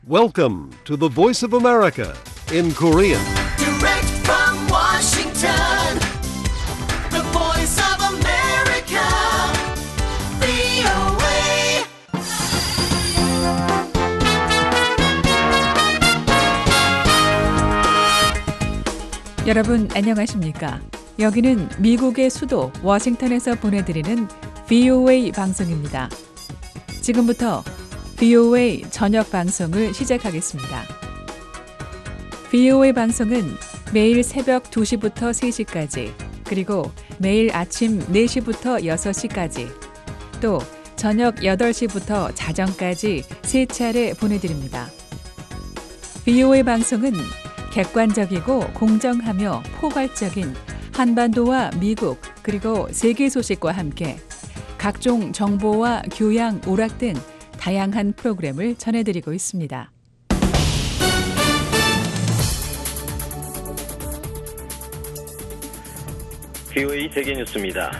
Welcome to the Voice of America in Korean. Direct from Washington, the voice of America, VOA. 여러분 안녕하십니까? 여기는 미국의 수도 워싱턴에서 보내드리는 VOA 방송입니다. 지금부터 VOA 저녁 방송을 시작하겠습니다. VOA 방송은 매일 새벽 2시부터 3시까지, 그리고 매일 아침 4시부터 6시까지, 또 저녁 8시부터 자정까지 3차례 보내드립니다. VOA 방송은 객관적이고 공정하며 포괄적인 한반도와 미국 그리고 세계 소식과 함께 각종 정보와 교양, 오락 등 다양한 프로그램을 전해드리고 있습니다. VOA 세계뉴스입니다.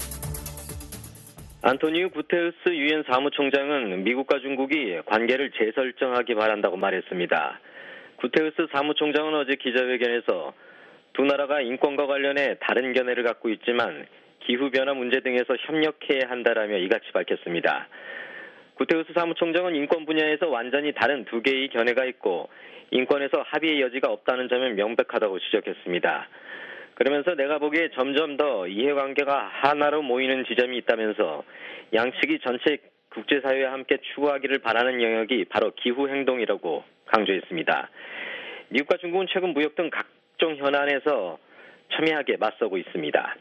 안토니우 구테르스 유엔 사무총장은 미국과 중국이 관계를 재설정하기 바란다고 말했습니다. 구테르스 사무총장은 어제 기자회견에서 두 나라가 인권과 관련해 다른 견해를 갖고 있지만 기후변화 문제 등에서 협력해야 한다라며 이같이 밝혔습니다. 구테르스 사무총장은 인권 분야에서 완전히 다른 두 개의 견해가 있고 인권에서 합의의 여지가 없다는 점은 명백하다고 지적했습니다. 그러면서 내가 보기에 점점 더 이해관계가 하나로 모이는 지점이 있다면서 양측이 전체 국제사회와 함께 추구하기를 바라는 영역이 바로 기후행동이라고 강조했습니다. 미국과 중국은 최근 무역 등 각종 현안에서 첨예하게 맞서고 있습니다.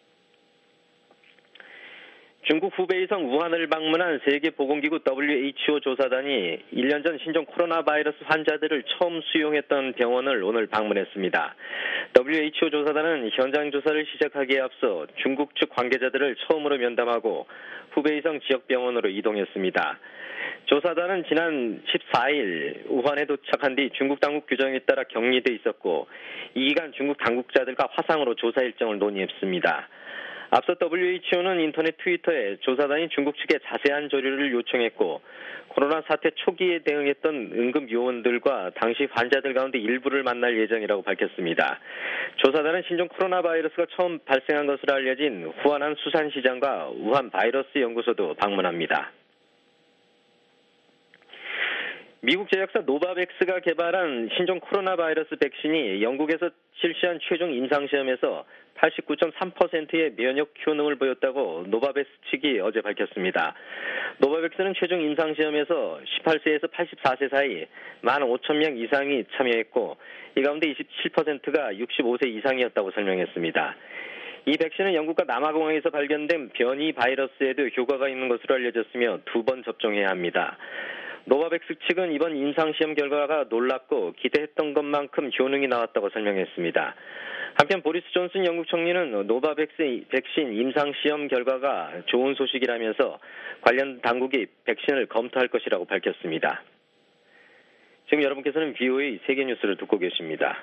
중국 후베이성 우한을 방문한 세계보건기구 WHO 조사단이 1년 전 신종 코로나 바이러스 환자들을 처음 수용했던 병원을 오늘 방문했습니다. WHO 조사단은 현장 조사를 시작하기에 앞서 중국 측 관계자들을 처음으로 면담하고 후베이성 지역병원으로 이동했습니다. 조사단은 지난 14일 우한에 도착한 뒤 중국 당국 규정에 따라 격리돼 있었고 이 기간 중국 당국자들과 화상으로 조사 일정을 논의했습니다. 앞서 WHO는 인터넷 트위터에 조사단이 중국 측에 자세한 조류를 요청했고 코로나 사태 초기에 대응했던 응급 요원들과 당시 환자들 가운데 일부를 만날 예정이라고 밝혔습니다. 조사단은 신종 코로나 바이러스가 처음 발생한 것으로 알려진 후아난 수산시장과 우한 바이러스 연구소도 방문합니다. 미국 제약사 노바백스가 개발한 신종 코로나 바이러스 백신이 영국에서 실시한 최종 임상시험에서 89.3%의 면역 효능을 보였다고 노바백스 측이 어제 밝혔습니다. 노바백스는 최종 임상시험에서 18세에서 84세 사이 15,000명 이상이 참여했고 이 가운데 27%가 65세 이상이었다고 설명했습니다. 이 백신은 영국과 남아공항에서 발견된 변이 바이러스에도 효과가 있는 것으로 알려졌으며 2번 접종해야 합니다. 노바백스 측은 이번 임상시험 결과가 놀랍고 기대했던 것만큼 효능이 나왔다고 설명했습니다. 한편 보리스 존슨 영국 총리는 노바백스 백신 임상시험 결과가 좋은 소식이라면서 관련 당국이 백신을 검토할 것이라고 밝혔습니다. 지금 여러분께서는 VOA 세계뉴스를 듣고 계십니다.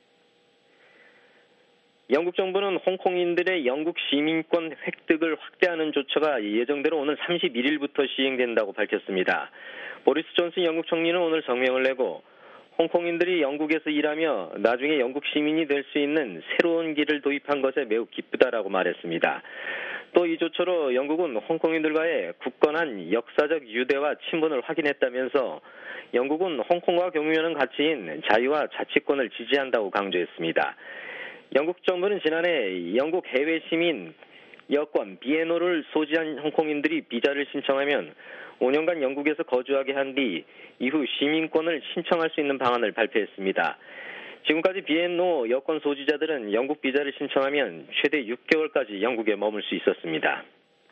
영국 정부는 홍콩인들의 영국 시민권 획득을 확대하는 조처가 예정대로 오늘 31일부터 시행된다고 밝혔습니다. 보리스 존슨 영국 총리는 오늘 성명을 내고 홍콩인들이 영국에서 일하며 나중에 영국 시민이 될 수 있는 새로운 길을 도입한 것에 매우 기쁘다라고 말했습니다. 또 이 조처로 영국은 홍콩인들과의 굳건한 역사적 유대와 친분을 확인했다면서 영국은 홍콩과 공유하는 가치인 자유와 자치권을 지지한다고 강조했습니다. 영국 정부는 지난해 영국 해외 시민 여권 BNO를 소지한 홍콩인들이 비자를 신청하면 5년간 영국에서 거주하게 한 뒤 이후 시민권을 신청할 수 있는 방안을 발표했습니다. 지금까지 BNO 여권 소지자들은 영국 비자를 신청하면 최대 6개월까지 영국에 머물 수 있었습니다.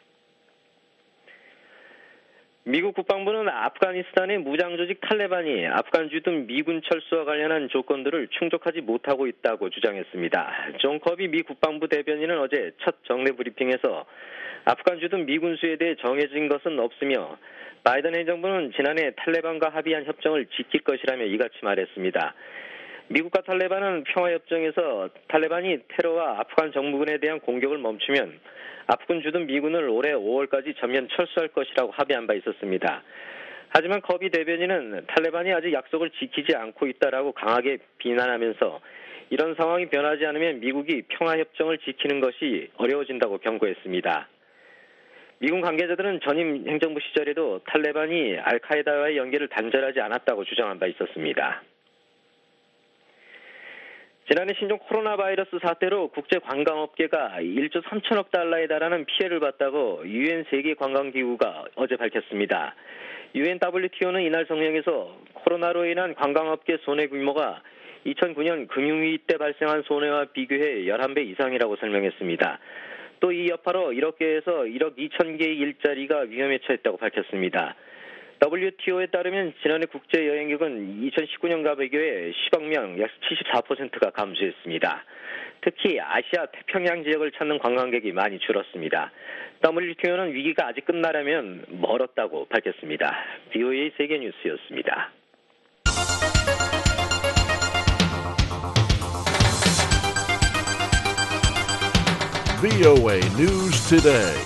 미국 국방부는 아프가니스탄의 무장조직 탈레반이 아프간 주둔 미군 철수와 관련한 조건들을 충족하지 못하고 있다고 주장했습니다. 존 커비 미 국방부 대변인은 어제 첫 정례 브리핑에서 아프간 주둔 미군 수에 대해 정해진 것은 없으며 바이든 행정부는 지난해 탈레반과 합의한 협정을 지킬 것이라며 이같이 말했습니다. 미국과 탈레반은 평화협정에서 탈레반이 테러와 아프간 정부군에 대한 공격을 멈추면 아프간 주둔 미군을 올해 5월까지 전면 철수할 것이라고 합의한 바 있었습니다. 하지만 거비 대변인은 탈레반이 아직 약속을 지키지 않고 있다라고 강하게 비난하면서 이런 상황이 변하지 않으면 미국이 평화협정을 지키는 것이 어려워진다고 경고했습니다. 미군 관계자들은 전임 행정부 시절에도 탈레반이 알카에다와의 연계를 단절하지 않았다고 주장한 바 있었습니다. 지난해 신종 코로나 바이러스 사태로 국제 관광업계가 1조 3천억 달러에 달하는 피해를 봤다고 UN 세계관광기구가 어제 밝혔습니다. UN WTO는 이날 성명에서 코로나로 인한 관광업계 손해 규모가 2009년 금융위기 때 발생한 손해와 비교해 11배 이상이라고 설명했습니다. 또 이 여파로 1억 개에서 1억 2천 개의 일자리가 위험에 처했다고 밝혔습니다. WTO에 따르면 지난해 국제 여행객은 2019년과 비교해 10억 명, 약 74%가 감소했습니다. 특히 아시아 태평양 지역을 찾는 관광객이 많이 줄었습니다. WTO는 위기가 아직 끝나려면 멀었다고 밝혔습니다. VOA 세계뉴스였습니다. VOA News Today.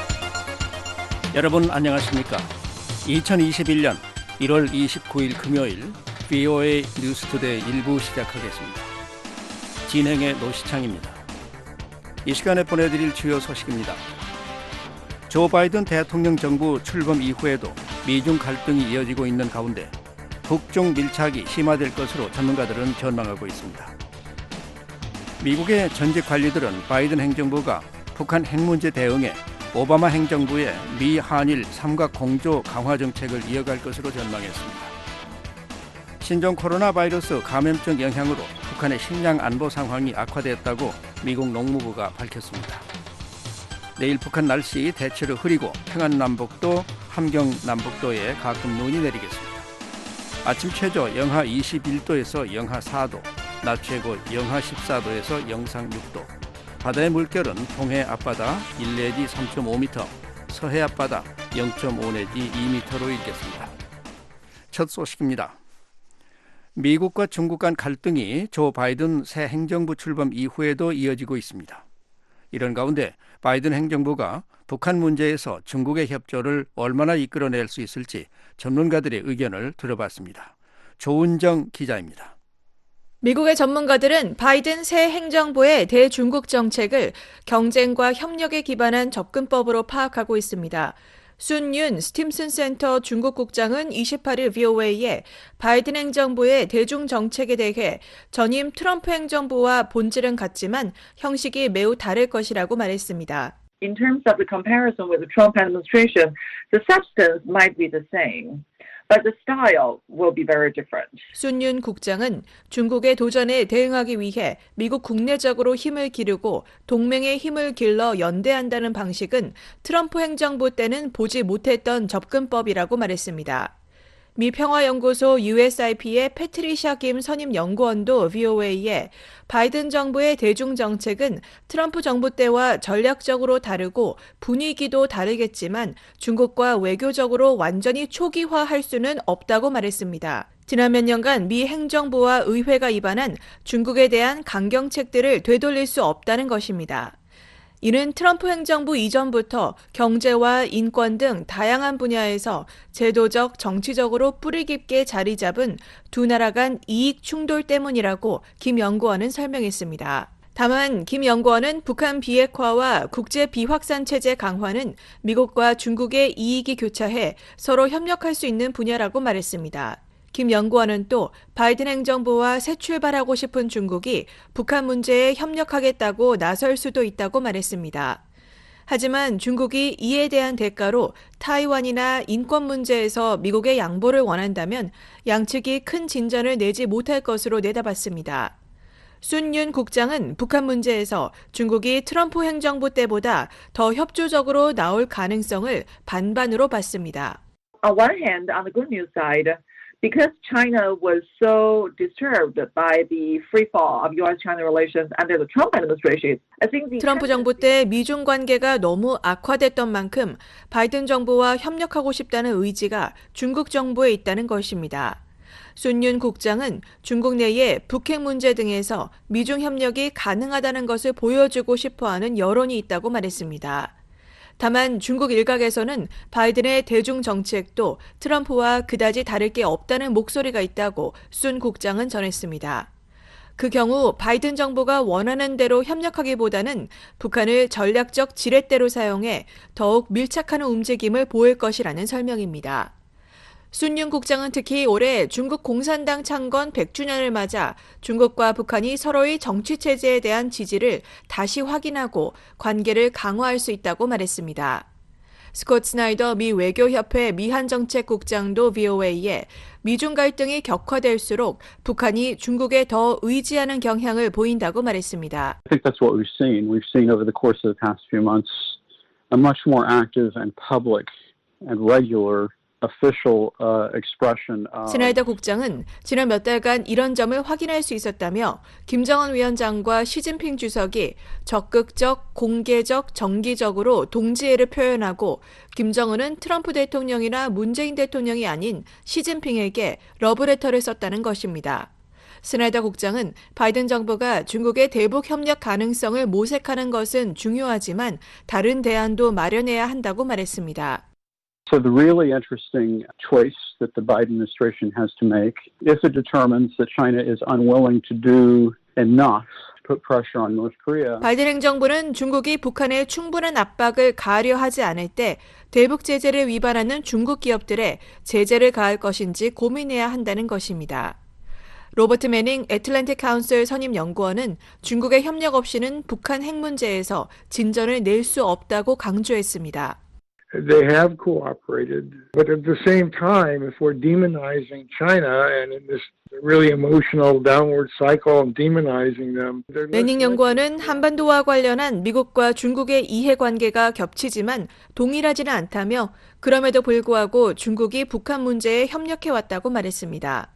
여러분 안녕하십니까? 2021년 1월 29일 금요일 VOA 뉴스투데이 1부 시작하겠습니다. 진행의 노시창입니다. 이 시간에 보내드릴 주요 소식입니다. 조 바이든 대통령 정부 출범 이후에도 미중 갈등이 이어지고 있는 가운데 북중 밀착이 심화될 것으로 전문가들은 전망하고 있습니다. 미국의 전직 관리들은 바이든 행정부가 북한 핵 문제 대응에 오바마 행정부의 미 한일 삼각 공조 강화 정책을 이어갈 것으로 전망했습니다. 신종 코로나 바이러스 감염증 영향으로 북한의 식량 안보 상황이 악화됐다고 미국 농무부가 밝혔습니다. 내일 북한 날씨 대체로 흐리고 평안남북도, 함경남북도에 가끔 눈이 내리겠습니다. 아침 최저 영하 21도에서 영하 4도, 낮 최고 영하 14도에서 영상 6도, 바다의 물결은 동해 앞바다 1 내지 3.5m, 서해 앞바다 0.5 내지 2m로 일겠습니다. 첫 소식입니다. 미국과 중국 간 갈등이 조 바이든 새 행정부 출범 이후에도 이어지고 있습니다. 이런 가운데 바이든 행정부가 북한 문제에서 중국의 협조를 얼마나 이끌어낼 수 있을지 전문가들의 의견을 들어봤습니다. 조은정 기자입니다. 미국의 전문가들은 바이든 새 행정부의 대중국 정책을 경쟁과 협력에 기반한 접근법으로 파악하고 있습니다. 순윤 스팀슨 센터 중국국장은 28일 VOA에 바이든 행정부의 대중 정책에 대해 전임 트럼프 행정부와 본질은 같지만 형식이 매우 다를 것이라고 말했습니다. In terms of the comparison with the Trump administration, the substance might be the same. But the style will be very different. 순윤 국장은 중국의 도전에 대응하기 위해 미국 국내적으로 힘을 기르고 동맹의 힘을 길러 연대한다는 방식은 트럼프 행정부 때는 보지 못했던 접근법이라고 말했습니다. 미 평화연구소 USIP의 패트리샤 김 선임 연구원도 VOA에 바이든 정부의 대중정책은 트럼프 정부 때와 전략적으로 다르고 분위기도 다르겠지만 중국과 외교적으로 완전히 초기화할 수는 없다고 말했습니다. 지난 몇 년간 미 행정부와 의회가 입안한 중국에 대한 강경책들을 되돌릴 수 없다는 것입니다. 이는 트럼프 행정부 이전부터 경제와 인권 등 다양한 분야에서 제도적, 정치적으로 뿌리 깊게 자리 잡은 두 나라 간 이익 충돌 때문이라고 김 연구원은 설명했습니다. 다만 김 연구원은 북한 비핵화와 국제 비확산 체제 강화는 미국과 중국의 이익이 교차해 서로 협력할 수 있는 분야라고 말했습니다. 김 연구원은 또 바이든 행정부와 새 출발하고 싶은 중국이 북한 문제에 협력하겠다고 나설 수도 있다고 말했습니다. 하지만 중국이 이에 대한 대가로 타이완이나 인권 문제에서 미국의 양보를 원한다면 양측이 큰 진전을 내지 못할 것으로 내다봤습니다. 순윤 국장은 북한 문제에서 중국이 트럼프 행정부 때보다 더 협조적으로 나올 가능성을 반반으로 봤습니다. On one hand, on the good news side, because China was so disturbed by the free fall of U.S.-China relations under the Trump administration, I think the 트럼프 정부 때 미중 관계가 너무 악화됐던 만큼 바이든 정부와 협력하고 싶다는 의지가 중국 정부에 있다는 것입니다. 순윤 국장은 중국 내에 북핵 문제 등에서 미중 협력이 가능하다는 것을 보여주고 싶어하는 여론이 있다고 말했습니다. 다만 중국 일각에서는 바이든의 대중 정책도 트럼프와 그다지 다를 게 없다는 목소리가 있다고 순 국장은 전했습니다. 그 경우 바이든 정부가 원하는 대로 협력하기보다는 북한을 전략적 지렛대로 사용해 더욱 밀착하는 움직임을 보일 것이라는 설명입니다. 순윤 국장은 특히 올해 중국 공산당 창건 100주년을 맞아 중국과 북한이 서로의 정치체제에 대한 지지를 다시 확인하고 관계를 강화할 수 있다고 말했습니다. 스콧 스나이더 미 외교협회 미한정책국장도 VOA에 미중 갈등이 격화될수록 북한이 중국에 더 의지하는 경향을 보인다고 말했습니다. I think that's what we've seen. We've seen over the course of the past few months a much more active and public and regular official expression of 스나이더 국장은 지난 몇 달간 이런 점을 확인할 수 있었다며 김정은 위원장과 시진핑 주석이 적극적, 공개적, 정기적으로 동지애를 표현하고 김정은은 트럼프 대통령이나 문재인 대통령이 아닌 시진핑에게 러브레터를 썼다는 것입니다. 스나이더 국장은 바이든 정부가 중국의 대북 협력 가능성을 모색하는 것은 중요하지만 다른 대안도 마련해야 한다고 말했습니다. So the really interesting choice that the Biden administration has to make, if it determines that China is unwilling to do enough to put pressure on North Korea. 바이든 행정부는 중국이 북한에 충분한 압박을 가하려 하지 않을 때 대북 제재를 위반하는 중국 기업들에 제재를 가할 것인지 고민해야 한다는 것입니다. 로버트 매닝 애틀랜틱 카운슬 선임 연구원은 중국의 협력 없이는 북한 핵 문제에서 진전을 낼 수 없다고 강조했습니다. They have cooperated, but at the same time, if we're demonizing China and in this really emotional downward cycle of demonizing them, 매닝 연구원은 한반도와 관련한 미국과 중국의 이해관계가 겹치지만 동일하지는 않다며 그럼에도 불구하고 중국이 북한 문제에 협력해왔다고 말했습니다.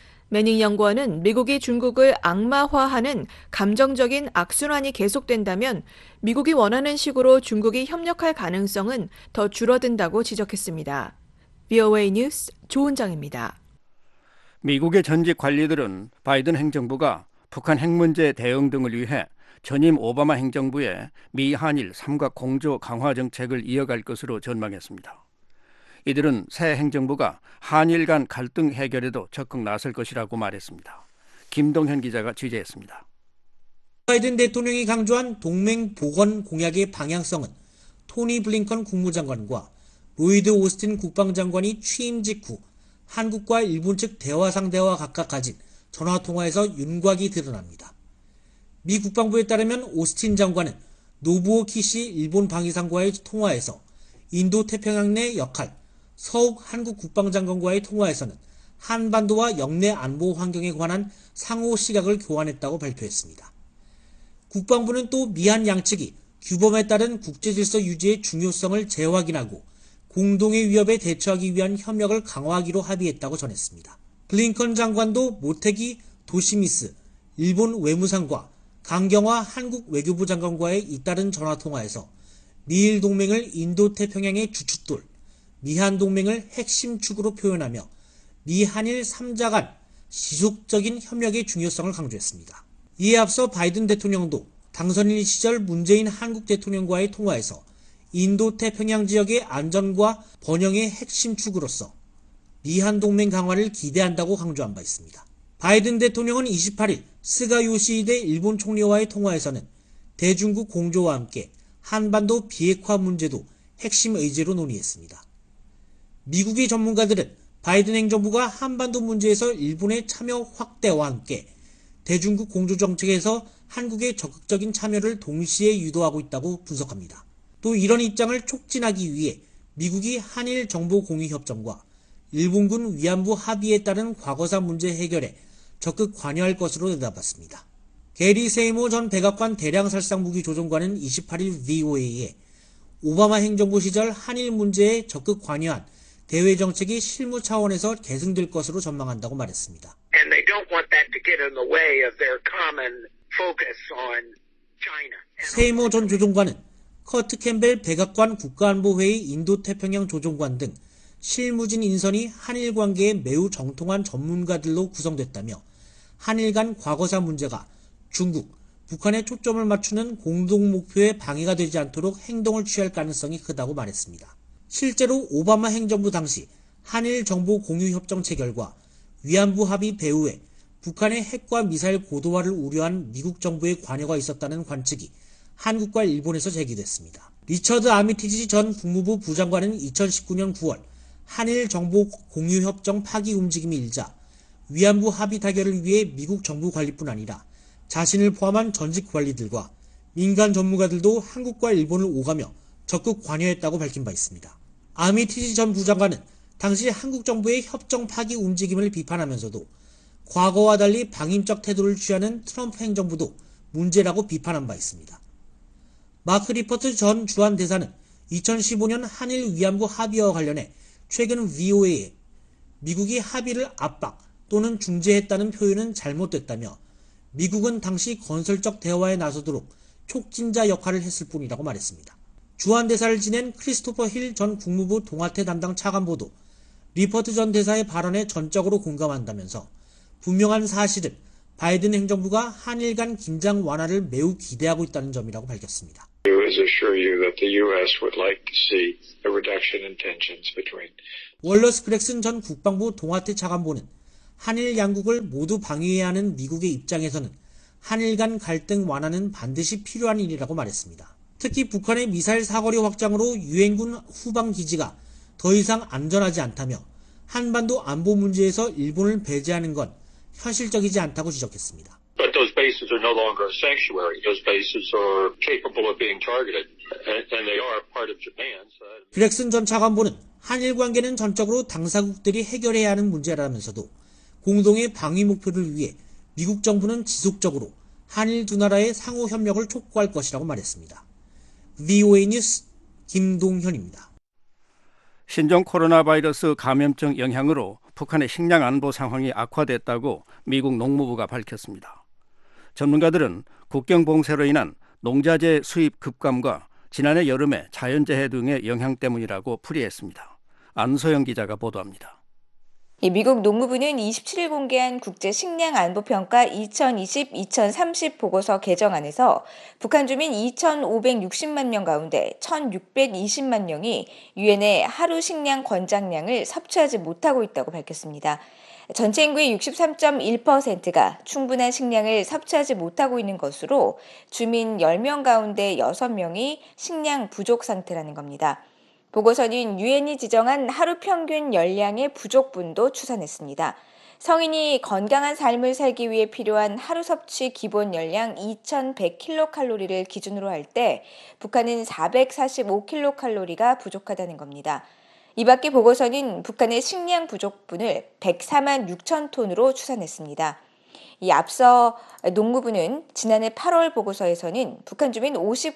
매닝 연구원은 미국이 중국을 악마화하는 감정적인 악순환이 계속된다면 미국이 원하는 식으로 중국이 협력할 가능성은 더 줄어든다고 지적했습니다. VOA 뉴스 조은정입니다. 미국의 전직 관리들은 바이든 행정부가 북한 핵 문제 대응 등을 위해 전임 오바마 행정부의 미한일 삼각 공조 강화 정책을 이어갈 것으로 전망했습니다. 이들은 새 행정부가 한일 간 갈등 해결에도 적극 나설 것이라고 말했습니다. 김동현 기자가 취재했습니다. 바이든 대통령이 강조한 동맹 복원 공약의 방향성은 토니 블링컨 국무장관과 로이드 오스틴 국방장관이 취임 직후 한국과 일본 측 대화 상대와 각각 가진 전화통화에서 윤곽이 드러납니다. 미 국방부에 따르면 오스틴 장관은 노부오 키시 일본 방위상과의 통화에서 인도 태평양 내 역할, 서욱 한국 국방장관과의 통화에서는 한반도와 영내 안보 환경에 관한 상호 시각을 교환했다고 발표했습니다. 국방부는 또 미한 양측이 규범에 따른 국제질서 유지의 중요성을 재확인하고 공동의 위협에 대처하기 위한 협력을 강화하기로 합의했다고 전했습니다. 블링컨 장관도 모테기 도시미스 일본 외무상과 강경화 한국 외교부 장관과의 잇따른 전화통화에서 미일 동맹을 인도태평양의 주춧돌, 미한 동맹을 핵심 축으로 표현하며 미한일 3자 간 지속적인 협력의 중요성을 강조했습니다. 이에 앞서 바이든 대통령도 당선인 시절 문재인 한국 대통령과의 통화에서 인도태평양 지역의 안전과 번영의 핵심 축으로서 미한 동맹 강화를 기대한다고 강조한 바 있습니다. 바이든 대통령은 28일 스가 요시히데 일본 총리와의 통화에서는 대중국 공조와 함께 한반도 비핵화 문제도 핵심 의제로 논의했습니다. 미국의 전문가들은 바이든 행정부가 한반도 문제에서 일본의 참여 확대와 함께 대중국 공조 정책에서 한국의 적극적인 참여를 동시에 유도하고 있다고 분석합니다. 또 이런 입장을 촉진하기 위해 미국이 한일 정보 공유 협정과 일본군 위안부 합의에 따른 과거사 문제 해결에 적극 관여할 것으로 내다봤습니다. 게리 세이모 전 백악관 대량살상무기 조종관은 28일 VOA에 오바마 행정부 시절 한일 문제에 적극 관여한 대외 정책이 실무 차원에서 계승될 것으로 전망한다고 말했습니다. And they don't want that to get in the way of their common focus on China. 세이모 전 조종관은 커트 캠벨 백악관 국가안보회의 인도태평양 조종관 등 실무진 인선이 한일 관계에 매우 정통한 전문가들로 구성됐다며 한일 간 과거사 문제가 중국, 북한에 초점을 맞추는 공동 목표에 방해가 되지 않도록 행동을 취할 가능성이 크다고 말했습니다. 실제로 오바마 행정부 당시 한일 정보 공유 협정 체결과 위안부 합의 배후에 북한의 핵과 미사일 고도화를 우려한 미국 정부의 관여가 있었다는 관측이 한국과 일본에서 제기됐습니다. 리처드 아미티지 전 국무부 부장관은 2019년 9월 한일 정보 공유 협정 파기 움직임이 일자 위안부 합의 타결을 위해 미국 정부 관리뿐 아니라 자신을 포함한 전직 관리들과 민간 전문가들도 한국과 일본을 오가며 적극 관여했다고 밝힌 바 있습니다. 아미티지 전 부장관은 당시 한국 정부의 협정 파기 움직임을 비판하면서도 과거와 달리 방임적 태도를 취하는 트럼프 행정부도 문제라고 비판한 바 있습니다. 마크 리퍼트 전 주한 대사는 2015년 한일 위안부 합의와 관련해 최근 VOA에 미국이 합의를 압박 또는 중재했다는 표현은 잘못됐다며 미국은 당시 건설적 대화에 나서도록 촉진자 역할을 했을 뿐이라고 말했습니다. 주한 대사를 지낸 크리스토퍼 힐 전 국무부 동아태 담당 차관보도 리퍼트 전 대사의 발언에 전적으로 공감한다면서 분명한 사실은 바이든 행정부가 한일 간 긴장 완화를 매우 기대하고 있다는 점이라고 밝혔습니다. 월러스 그렉슨 전 국방부 동아태 차관보는 한일 양국을 모두 방위해야 하는 미국의 입장에서는 한일 간 갈등 완화는 반드시 필요한 일이라고 말했습니다. 특히 북한의 미사일 사거리 확장으로 유엔군 후방 기지가 더 이상 안전하지 않다며 한반도 안보 문제에서 일본을 배제하는 건 현실적이지 않다고 지적했습니다. But those bases are no longer a sanctuary. Those bases are capable of being targeted, and they are part of Japan. 그렉슨 전 차관보는 한일 관계는 전적으로 당사국들이 해결해야 하는 문제라면서도 공동의 방위 목표를 위해 미국 정부는 지속적으로 한일 두 나라의 상호 협력을 촉구할 것이라고 말했습니다. VOA 뉴스 김동현입니다. 신종 코로나 바이러스 감염증 영향으로 북한의 식량 안보 상황이 악화됐다고 미국 농무부가 밝혔습니다. 전문가들은 국경 봉쇄로 인한 농자재 수입 급감과 지난해 여름에 자연재해 등의 영향 때문이라고 풀이했습니다. 안소영 기자가 보도합니다. 미국 농무부는 27일 공개한 국제식량안보평가 2020-2030 보고서 개정안에서 북한 주민 2,560만 명 가운데 1,620만 명이 유엔의 하루 식량 권장량을 섭취하지 못하고 있다고 밝혔습니다. 전체 인구의 63.1%가 충분한 식량을 섭취하지 못하고 있는 것으로 주민 10명 가운데 6명이 식량 부족 상태라는 겁니다. 보고서는 유엔이 지정한 하루 평균 열량의 부족분도 추산했습니다. 성인이 건강한 삶을 살기 위해 필요한 하루 섭취 기본 열량 2,100kcal를 기준으로 할 때 북한은 445kcal가 부족하다는 겁니다. 이 밖에 보고서는 북한의 식량 부족분을 104만 6천 톤으로 추산했습니다. 이 앞서 농무부는 지난해 8월 보고서에서는 북한 주민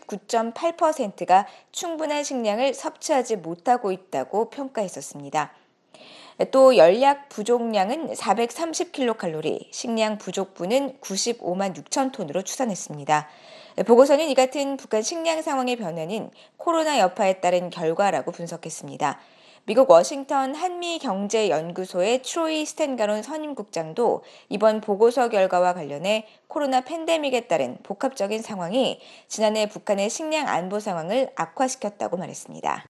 59.8%가 충분한 식량을 섭취하지 못하고 있다고 평가했었습니다. 또 열약 부족량은 430kcal, 식량 부족분은 95만 6천 톤으로 추산했습니다. 보고서는 이 같은 북한 식량 상황의 변화는 코로나 여파에 따른 결과라고 분석했습니다. 미국 워싱턴 한미경제연구소의 트로이 스탠가론 선임국장도 이번 보고서 결과와 관련해 코로나 팬데믹에 따른 복합적인 상황이 지난해 북한의 식량 안보 상황을 악화시켰다고 말했습니다.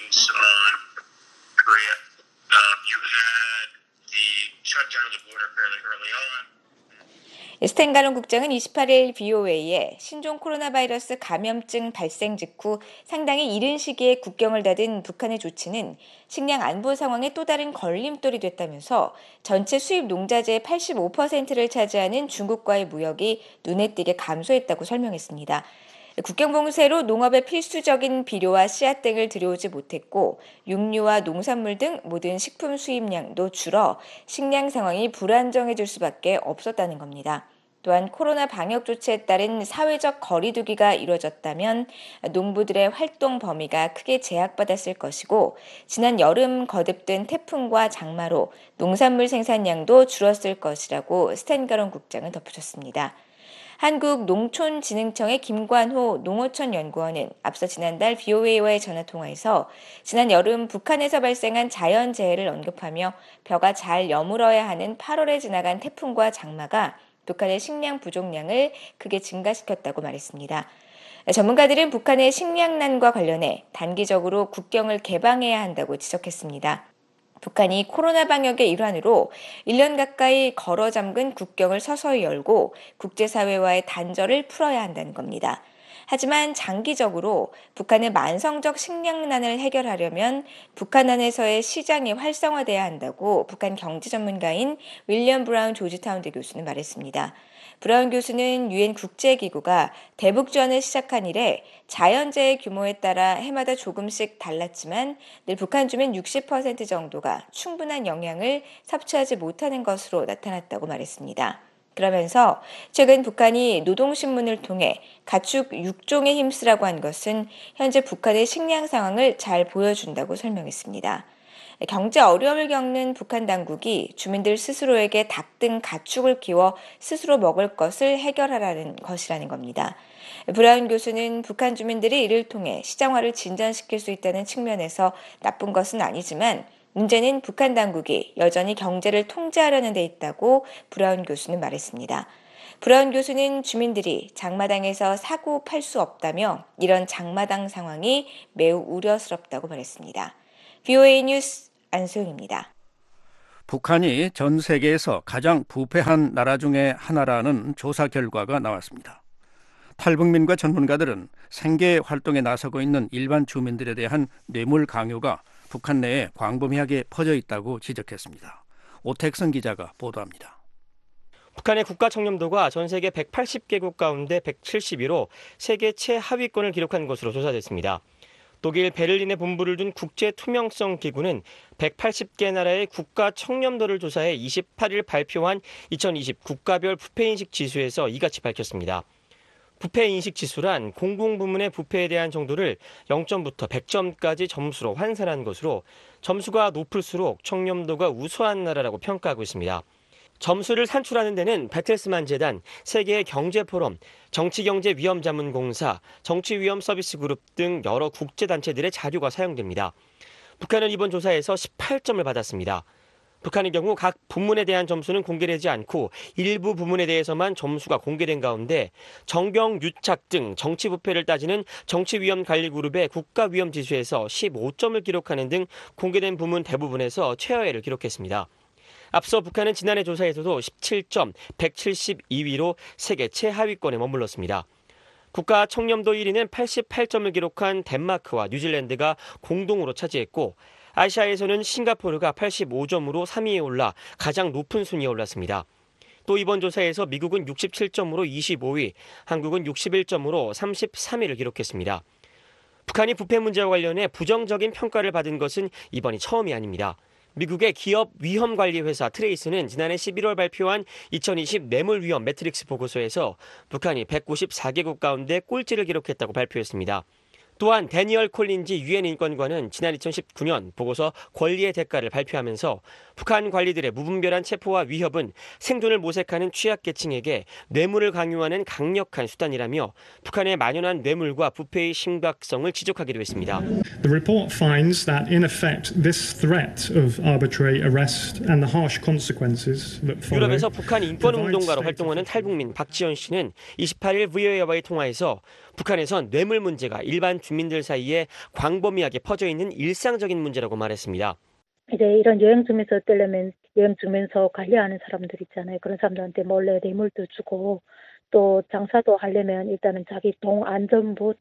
스탠가론 국장은 28일 VOA에 신종 코로나 바이러스 감염증 발생 직후 상당히 이른 시기에 국경을 닫은 북한의 조치는 식량 안보 상황에 또 다른 걸림돌이 됐다면서 전체 수입 농자재의 85%를 차지하는 중국과의 무역이 눈에 띄게 감소했다고 설명했습니다. 국경 봉쇄로 농업의 필수적인 비료와 씨앗 등을 들여오지 못했고 육류와 농산물 등 모든 식품 수입량도 줄어 식량 상황이 불안정해질 수밖에 없었다는 겁니다. 또한 코로나 방역 조치에 따른 사회적 거리두기가 이루어졌다면 농부들의 활동 범위가 크게 제약받았을 것이고 지난 여름 거듭된 태풍과 장마로 농산물 생산량도 줄었을 것이라고 스탠가론 국장은 덧붙였습니다. 한국농촌진흥청의 김관호 농어촌 연구원은 앞서 지난달 VOA와의 전화통화에서 지난 여름 북한에서 발생한 자연재해를 언급하며 벼가 잘 여물어야 하는 8월에 지나간 태풍과 장마가 북한의 식량 부족량을 크게 증가시켰다고 말했습니다. 전문가들은 북한의 식량난과 관련해 단기적으로 국경을 개방해야 한다고 지적했습니다. 북한이 코로나 방역의 일환으로 1년 가까이 걸어 잠근 국경을 서서히 열고 국제사회와의 단절을 풀어야 한다는 겁니다. 하지만 장기적으로 북한의 만성적 식량난을 해결하려면 북한 안에서의 시장이 활성화돼야 한다고 북한 경제 전문가인 윌리엄 브라운 조지타운대 교수는 말했습니다. 브라운 교수는 유엔 국제기구가 대북지원을 시작한 이래 자연재해 규모에 따라 해마다 조금씩 달랐지만 늘 북한 주민 60% 정도가 충분한 영양을 섭취하지 못하는 것으로 나타났다고 말했습니다. 그러면서 최근 북한이 노동신문을 통해 가축 6종에 힘쓰라고 한 것은 현재 북한의 식량 상황을 잘 보여준다고 설명했습니다. 경제 어려움을 겪는 북한 당국이 주민들 스스로에게 닭 등 가축을 키워 스스로 먹을 것을 해결하라는 것이라는 겁니다. 브라운 교수는 북한 주민들이 이를 통해 시장화를 진전시킬 수 있다는 측면에서 나쁜 것은 아니지만 문제는 북한 당국이 여전히 경제를 통제하려는 데 있다고 브라운 교수는 말했습니다. 브라운 교수는 주민들이 장마당에서 사고 팔 수 없다며 이런 장마당 상황이 매우 우려스럽다고 말했습니다. VOA 뉴스 안소영입니다. 북한이 전 세계에서 가장 부패한 나라 중에 하나라는 조사 결과가 나왔습니다. 탈북민과 전문가들은 생계 활동에 나서고 있는 일반 주민들에 대한 뇌물 강요가 북한 내에 광범위하게 퍼져 있다고 지적했습니다. 오택선 기자가 보도합니다. 북한의 국가 청렴도가 전 세계 180개국 가운데 171호 세계 최하위권을 기록한 것으로 조사됐습니다. 독일 베를린에 본부를 둔 국제투명성 기구는 180개 나라의 국가 청렴도를 조사해 28일 발표한 2020 국가별 부패인식 지수에서 이같이 밝혔습니다. 부패인식 지수란 공공부문의 부패에 대한 정도를 0점부터 100점까지 점수로 환산한 것으로 점수가 높을수록 청렴도가 우수한 나라라고 평가하고 있습니다. 점수를 산출하는 데는 베텔스만 재단, 세계 경제포럼, 정치경제위험자문공사, 정치위험서비스그룹 등 여러 국제단체들의 자료가 사용됩니다. 북한은 이번 조사에서 18점을 받았습니다. 북한의 경우 각 부문에 대한 점수는 공개되지 않고 일부 부문에 대해서만 점수가 공개된 가운데 정경, 유착 등 정치부패를 따지는 정치위험관리그룹의 국가위험지수에서 15점을 기록하는 등 공개된 부문 대부분에서 최하위를 기록했습니다. 앞서 북한은 지난해 조사에서도 17점, 172위로 세계 최하위권에 머물렀습니다. 국가 청렴도 1위는 88점을 기록한 덴마크와 뉴질랜드가 공동으로 차지했고 아시아에서는 싱가포르가 85점으로 3위에 올라 가장 높은 순위에 올랐습니다. 또 이번 조사에서 미국은 67점으로 25위, 한국은 61점으로 33위를 기록했습니다. 북한이 부패 문제와 관련해 부정적인 평가를 받은 것은 이번이 처음이 아닙니다. 미국의 기업 위험관리회사 트레이스는 지난해 11월 발표한 2020 뇌물위험 매트릭스 보고서에서 북한이 194개국 가운데 꼴찌를 기록했다고 발표했습니다. 또한 데니얼 콜린지 유엔 인권관은 지난 2019년 보고서 권리의 대가를 발표하면서 북한 관리들의 무분별한 체포와 위협은 생존을 모색하는 취약계층에게 뇌물을 강요하는 강력한 수단이라며 북한의 만연한 뇌물과 부패의 심각성을 지적하기도 했습니다. The report finds that in effect this threat of arbitrary arrest and the harsh consequences that follow. 유럽에서 북한 인권운동가로 활동하는 탈북민 박지연 씨는 28일 VOA와의 통화에서 북한에선 뇌물 문제가 일반 주민들 사이에 광범위하게 퍼져 있는 일상적인 문제라고 말했습니다. 이제 이런 여행 주민서 떼려면 여행 주민서 관리하는 사람들 있잖아요. 그런 사람들한테 몰래 뇌물도 주고 또 장사도 하려면 일단은 자기 동안전부,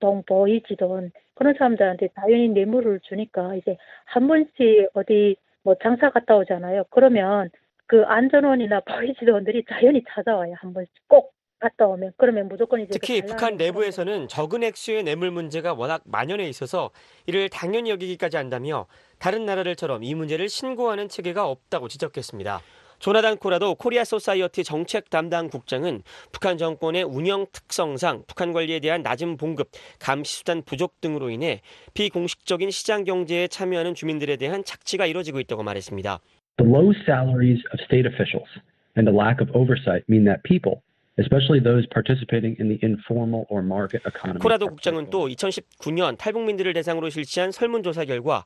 동보이지돈 그런 사람들한테 당연히 뇌물을 주니까 이제 한 번씩 어디 뭐 장사 갔다 오잖아요. 그러면 그 안전원이나 보이지돈들이 자연히 찾아와요. 한 번씩 꼭. 갔다 오면 그러면 무조건 이제 특히 북한 내부에서는 적은 액수의 뇌물 문제가 워낙 만연해 있어서 이를 당연히 여기기까지 한다며 다른 나라들처럼 이 문제를 신고하는 체계가 없다고 지적했습니다. 조나단 코라도 코리아 소사이어티 정책 담당 국장은 북한 정권의 운영 특성상 북한 관리에 대한 낮은 봉급, 감시 수단 부족 등으로 인해 비공식적인 시장 경제에 참여하는 주민들에 대한 착취가 이뤄지고 있다고 말했습니다. The low salaries of state officials and the lack of oversight mean that people especially those participating in the informal or market economy. 코라도 국장은 또 2019년 탈북민들을 대상으로 실시한 설문조사 결과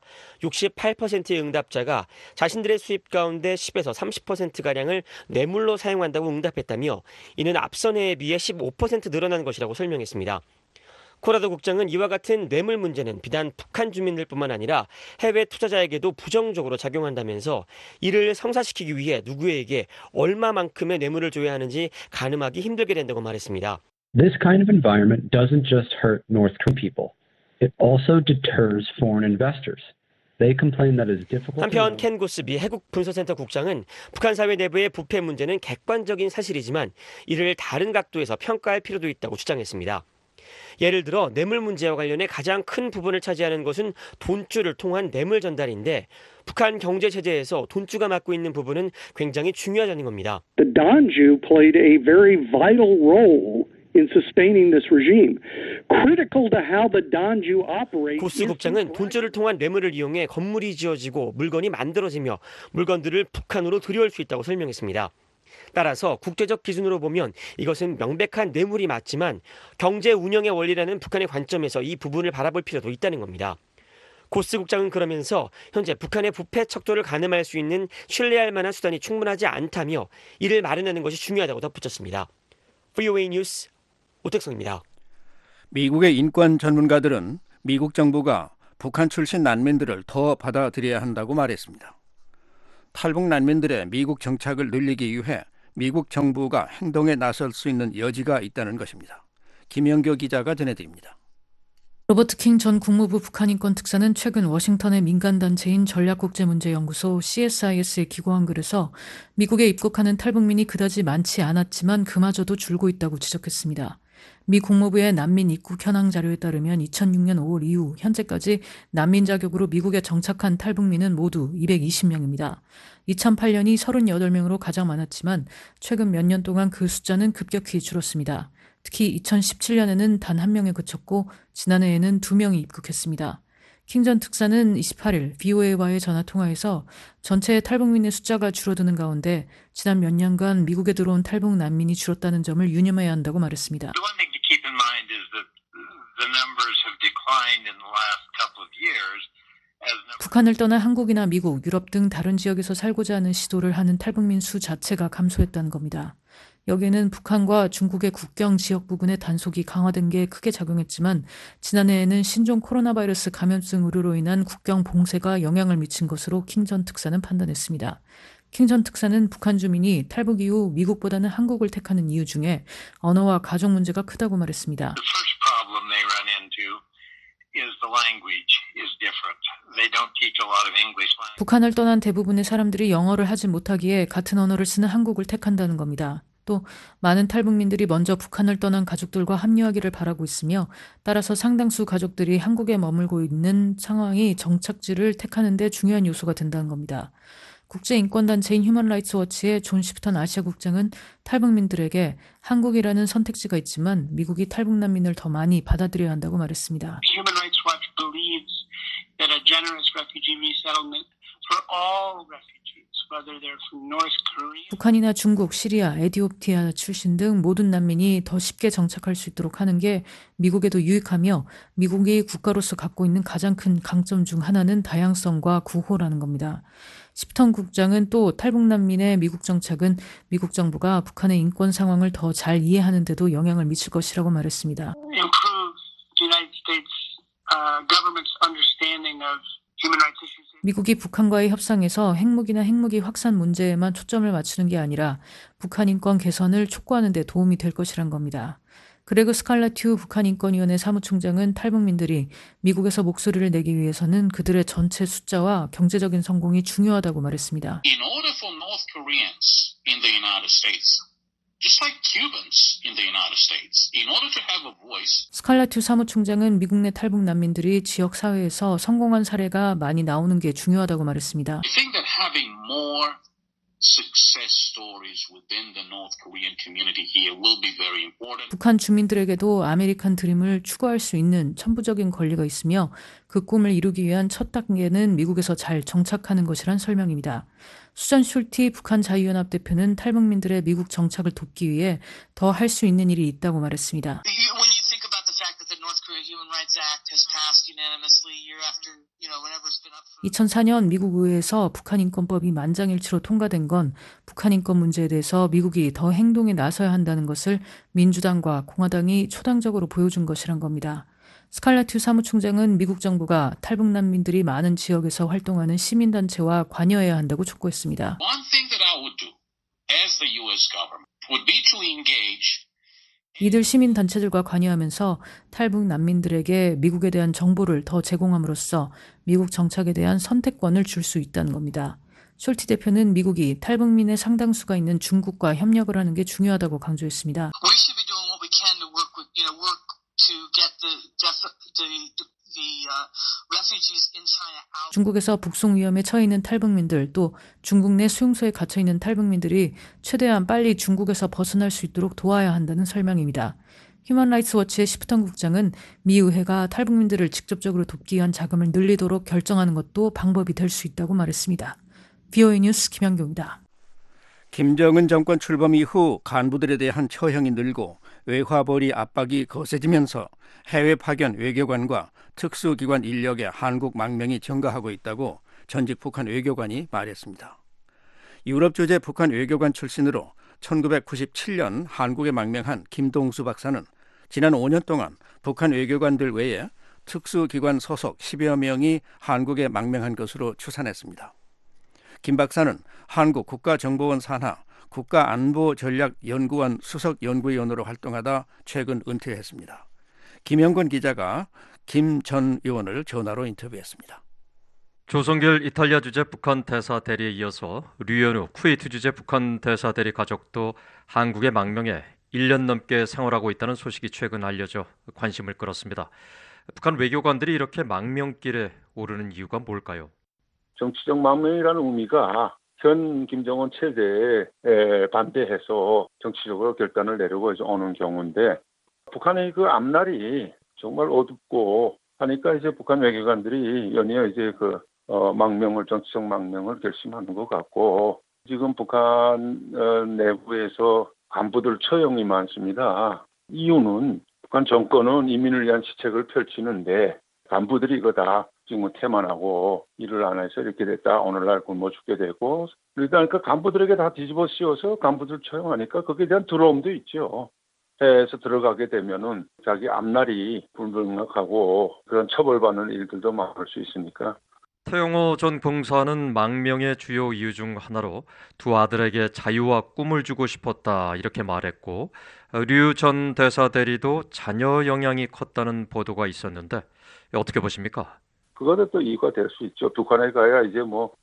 68%의 응답자가 자신들의 수입 가운데 10에서 30%가량을 뇌물로 사용한다고 응답했다며 이는 앞선 해에 비해 15% 늘어난 것이라고 설명했습니다. 코라도 국장은 이와 같은 뇌물 문제는 비단 북한 주민들뿐만 아니라 해외 투자자에게도 부정적으로 작용한다면서 이를 성사시키기 위해 누구에게 얼마만큼의 뇌물을 줘야 하는지 가늠하기 힘들게 된다고 말했습니다. This kind of environment doesn't just hurt North Korean people. It also deters foreign investors. They complain that it is difficult. 한편 켄 고스비 해국 분석센터 국장은 북한 사회 내부의 부패 문제는 객관적인 사실이지만 이를 다른 각도에서 평가할 필요도 있다고 주장했습니다. 예를 들어 뇌물 문제와 관련해 가장 큰 부분을 차지하는 것은 돈줄을 통한 뇌물 전달인데 북한 경제 체제에서 돈주가 맡고 있는 부분은 굉장히 중요하다는 겁니다. The Donju played a very vital role in sustaining this regime. Critical to how the Donju operate. 고스 국장은 돈줄을 통한 뇌물을 이용해 건물이 지어지고 물건이 만들어지며 물건들을 북한으로 들여올 수 있다고 설명했습니다. 따라서 국제적 기준으로 보면 이것은 명백한 뇌물이 맞지만 경제 운영의 원리라는 북한의 관점에서 이 부분을 바라볼 필요도 있다는 겁니다. 고스 국장은 그러면서 현재 북한의 부패 척도를 가늠할 수 있는 신뢰할 만한 수단이 충분하지 않다며 이를 마련하는 것이 중요하다고 덧붙였습니다. VOA 뉴스 오택성입니다. 미국의 인권 전문가들은 미국 정부가 북한 출신 난민들을 더 받아들여야 한다고 말했습니다. 탈북 난민들의 미국 정착을 늘리기 위해 미국 정부가 행동에 나설 수 있는 여지가 있다는 것입니다. 김영교 기자가 전해드립니다. 로버트 킹 전 국무부 북한인권 특사는 최근 워싱턴의 민간단체인 전략국제문제연구소 CSIS에 기고한 글에서 미국에 입국하는 탈북민이 그다지 많지 않았지만 그마저도 줄고 있다고 지적했습니다. 미 국무부의 난민 입국 현황 자료에 따르면 2006년 5월 이후 현재까지 난민 자격으로 미국에 정착한 탈북민은 모두 220명입니다. 2008년이 38명으로 가장 많았지만 최근 몇 년 동안 그 숫자는 급격히 줄었습니다. 특히 2017년에는 단 1명에 그쳤고 지난해에는 2명이 입국했습니다. 킹 전 특사는 28일 VOA와의 전화통화에서 전체 탈북민의 숫자가 줄어드는 가운데 지난 몇 년간 미국에 들어온 탈북 난민이 줄었다는 점을 유념해야 한다고 말했습니다. 북한을 떠나 한국이나 미국, 유럽 등 다른 지역에서 살고자 하는 시도를 하는 탈북민 수 자체가 감소했다는 겁니다. 여기에는 북한과 중국의 국경 지역 부근의 단속이 강화된 게 크게 작용했지만 지난해에는 신종 코로나 바이러스 감염증 의료로 인한 국경 봉쇄가 영향을 미친 것으로 킹 전 특사는 판단했습니다. 킹 전 특사는 북한 주민이 탈북 이후 미국보다는 한국을 택하는 이유 중에 언어와 가족 문제가 크다고 말했습니다. 북한을 떠난 대부분의 사람들이 영어를 하지 못하기에 같은 언어를 쓰는 한국을 택한다는 겁니다. 또 많은 탈북민들이 먼저 북한을 떠난 가족들과 합류하기를 바라고 있으며 따라서 상당수 가족들이 한국에 머물고 있는 상황이 정착지를 택하는 데 중요한 요소가 된다는 겁니다. 국제인권단체인 휴먼 라이츠 워치의 존 시프턴 아시아 국장은 탈북민들에게 한국이라는 선택지가 있지만 미국이 탈북 난민을 더 많이 받아들여야 한다고 말했습니다. Human Rights Watch believes that a generous refugee resettlement for all refugees, whether they're from North Korea, 북한이나 중국, 시리아, 에티오피아 출신 등 모든 난민이 더 쉽게 정착할 수 있도록 하는 게 미국에도 유익하며 미국이 국가로서 갖고 있는 가장 큰 강점 중 하나는 다양성과 구호라는 겁니다. 시프턴 국장은 또 탈북 난민의 미국 정착은 미국 정부가 북한의 인권 상황을 더 잘 이해하는 데도 영향을 미칠 것이라고 말했습니다. 미국이 북한과의 협상에서 핵무기나 핵무기 확산 문제에만 초점을 맞추는 게 아니라 북한 인권 개선을 촉구하는 데 도움이 될 것이란 겁니다. 그레그 스칼라튜 북한인권위원회 사무총장은 탈북민들이 미국에서 목소리를 내기 위해서는 그들의 전체 숫자와 경제적인 성공이 중요하다고 말했습니다. in order for North Koreans in the United States, just like Cubans in the United States, in order to have a voice, 스칼라튜 사무총장은 미국 내 탈북 난민들이 지역 사회에서 성공한 사례가 많이 나오는 게 중요하다고 말했습니다. I think that having more success stories within the North Korean community here will be very important. 북한 주민들에게도 아메리칸 드림을 추구할 수 있는 천부적인 권리가 있으며 그 꿈을 이루기 위한 첫 단계는 미국에서 잘 정착하는 것이란 설명입니다. 수잔 숄티 북한 자유연합 대표는 탈북민들의 미국 정착을 돕기 위해 더 할 수 있는 일이 있다고 말했습니다. 2004년 미국 의회에서 북한 인권법이 만장일치로 통과된 건 북한 인권 문제에 대해서 미국이 더 행동에 나서야 한다는 것을 민주당과 공화당이 초당적으로 보여준 것이란 겁니다. 스칼렛 휴 사무총장은 미국 정부가 탈북 난민들이 많은 지역에서 활동하는 시민단체와 관여해야 한다고 촉구했습니다. 이들 시민단체들과 관여하면서 탈북 난민들에게 미국에 대한 정보를 더 제공함으로써 미국 정착에 대한 선택권을 줄 수 있다는 겁니다. 숄티 대표는 미국이 탈북민의 상당수가 있는 중국과 협력을 하는 게 중요하다고 강조했습니다. 중국에서 북송 위험에 처해 있는 탈북민들, 또 중국 내 수용소에 갇혀 있는 탈북민들이 최대한 빨리 중국에서 벗어날 수 있도록 도와야 한다는 설명입니다. 휴먼 라이츠 워치의 시프턴 국장은 미 의회가 탈북민들을 직접적으로 돕기 위한 자금을 늘리도록 결정하는 것도 방법이 될 수 있다고 말했습니다. VOA 뉴스 김현경입니다. 김정은 정권 출범 이후 간부들에 대한 처형이 늘고 외화벌이 압박이 거세지면서 해외 파견 외교관과 특수기관 인력의 한국 망명이 증가하고 있다고 전직 북한 외교관이 말했습니다. 유럽 주재 북한 외교관 출신으로 1997년 한국에 망명한 김동수 박사는 지난 5년 동안 북한 외교관들 외에 특수기관 소속 10여 명이 한국에 망명한 것으로 추산했습니다. 김 박사는 한국 국가정보원 산하 국가안보전략연구원 수석연구위원으로 활동하다 최근 은퇴했습니다. 김영권 기자가 김 전 의원을 전화로 인터뷰했습니다. 조성길 이탈리아 주재 북한 대사 대리에 이어서 류현우 쿠웨이트 주재 북한 대사 대리 가족도 한국에 망명해 1년 넘게 생활하고 있다는 소식이 최근 알려져 관심을 끌었습니다. 북한 외교관들이 이렇게 망명길에 오르는 이유가 뭘까요? 정치적 망명이라는 의미가 현 김정은 체제에 반대해서 정치적으로 결단을 내리고 해서 오는 경우인데, 북한의 그 앞날이 정말 어둡고 하니까 이제 북한 외교관들이 연이어 이제 망명을, 정치적 망명을 결심하는 것 같고, 지금 북한 내부에서 간부들 처형이 많습니다. 이유는 북한 정권은 이민을 위한 시책을 펼치는데 간부들이 이거 다 지금 태만하고 일을 안 해서 이렇게 됐다, 오늘날 굶어 죽게 되고, 그러니까 간부들에게 다 뒤집어 씌워서 간부들 처형하니까 거기에 대한 두려움도 있죠. 해에서 들어가게 되면은 자기 앞날이 불명확하고 그런 처벌받는 일들도 많을 수 있으니까. 태영호 전 공사는 망명의 주요 이유 중 하나로 두 아들에게 자유와 꿈을 주고 싶었다 이렇게 말했고, 류 전 대사 대리도 자녀 영향이 컸다는 보도가 있었는데 어떻게 보십니까? 그거는 또 이유가 될 수 있죠. 북한에 가야 이제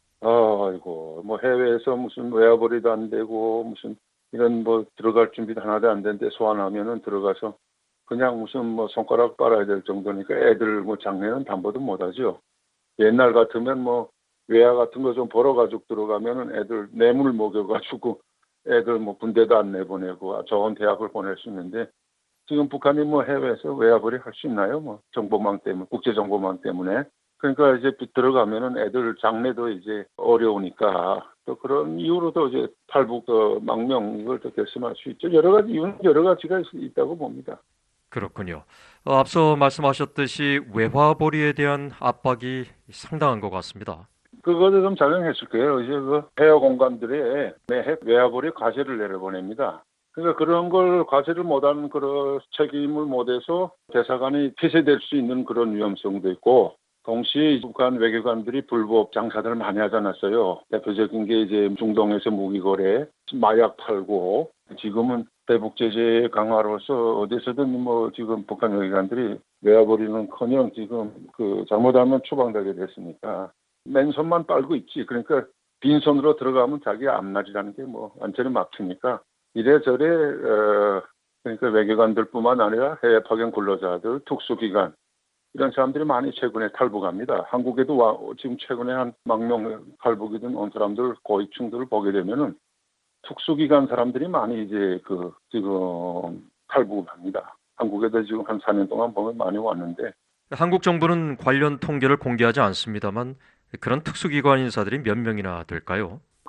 해외에서 무슨 외화벌이도 안 되고 무슨 이런 들어갈 준비도 하나도 안 되는데 소환하면은 들어가서 그냥 무슨 손가락 빨아야 될 정도니까 애들 장례는 담보도 못 하죠. 옛날 같으면 외화 같은 거 좀 벌어가지고 들어가면은 애들 뇌물 먹여가지고 애들 군대도 안 내보내고 좋은 대학을 보낼 수 있는데, 지금 북한이 해외에서 외화벌이 할 수 있나요? 정보망 때문에, 국제정보망 때문에. 그러니까 이제 들어가면은 애들 장래도 이제 어려우니까 또 그런 이유로도 이제 탈북 망명을 또 결심할 수 있죠. 여러 가지가 있다고 봅니다. 그렇군요. 앞서 말씀하셨듯이 외화벌이에 대한 압박이 상당한 것 같습니다. 그것도 좀 작용했을 거예요. 이제 해외 공관들의 외화벌이 과세를 내려보냅니다. 그러니까 그런 걸 과세를 못하는 그런 책임을 못해서 대사관이 폐쇄될 수 있는 그런 위험성도 있고, 동시에 북한 외교관들이 불법 장사들을 많이 하지 않았어요. 대표적인 게 이제 중동에서 무기거래, 마약 팔고, 지금은 대북 제재 강화로서 어디서든 지금 북한 외교관들이 외화벌이는커녕 지금 잘못하면 추방되게 됐으니까 맨손만 빨고 있지. 그러니까 빈손으로 들어가면 자기 앞날이라는 게 완전히 막히니까 이래저래 그러니까 외교관들뿐만 아니라 해외 파견 근로자들, 특수기관 이런 사람들이 많이 최근에 탈북합니다. 한국에도 지금 최근에 한 망명 탈북이든 온 사람들 고위층들을 보게 되면은 특수기관 사람들이 많이 이제 지금 탈북합니다. 한국에도 지금 한 4년 동안 보면 많이 왔는데, 한국 정부는 관련 통계를 공개하지 않습니다만 그런 특수기관 인사들이 몇 명이나 될까요?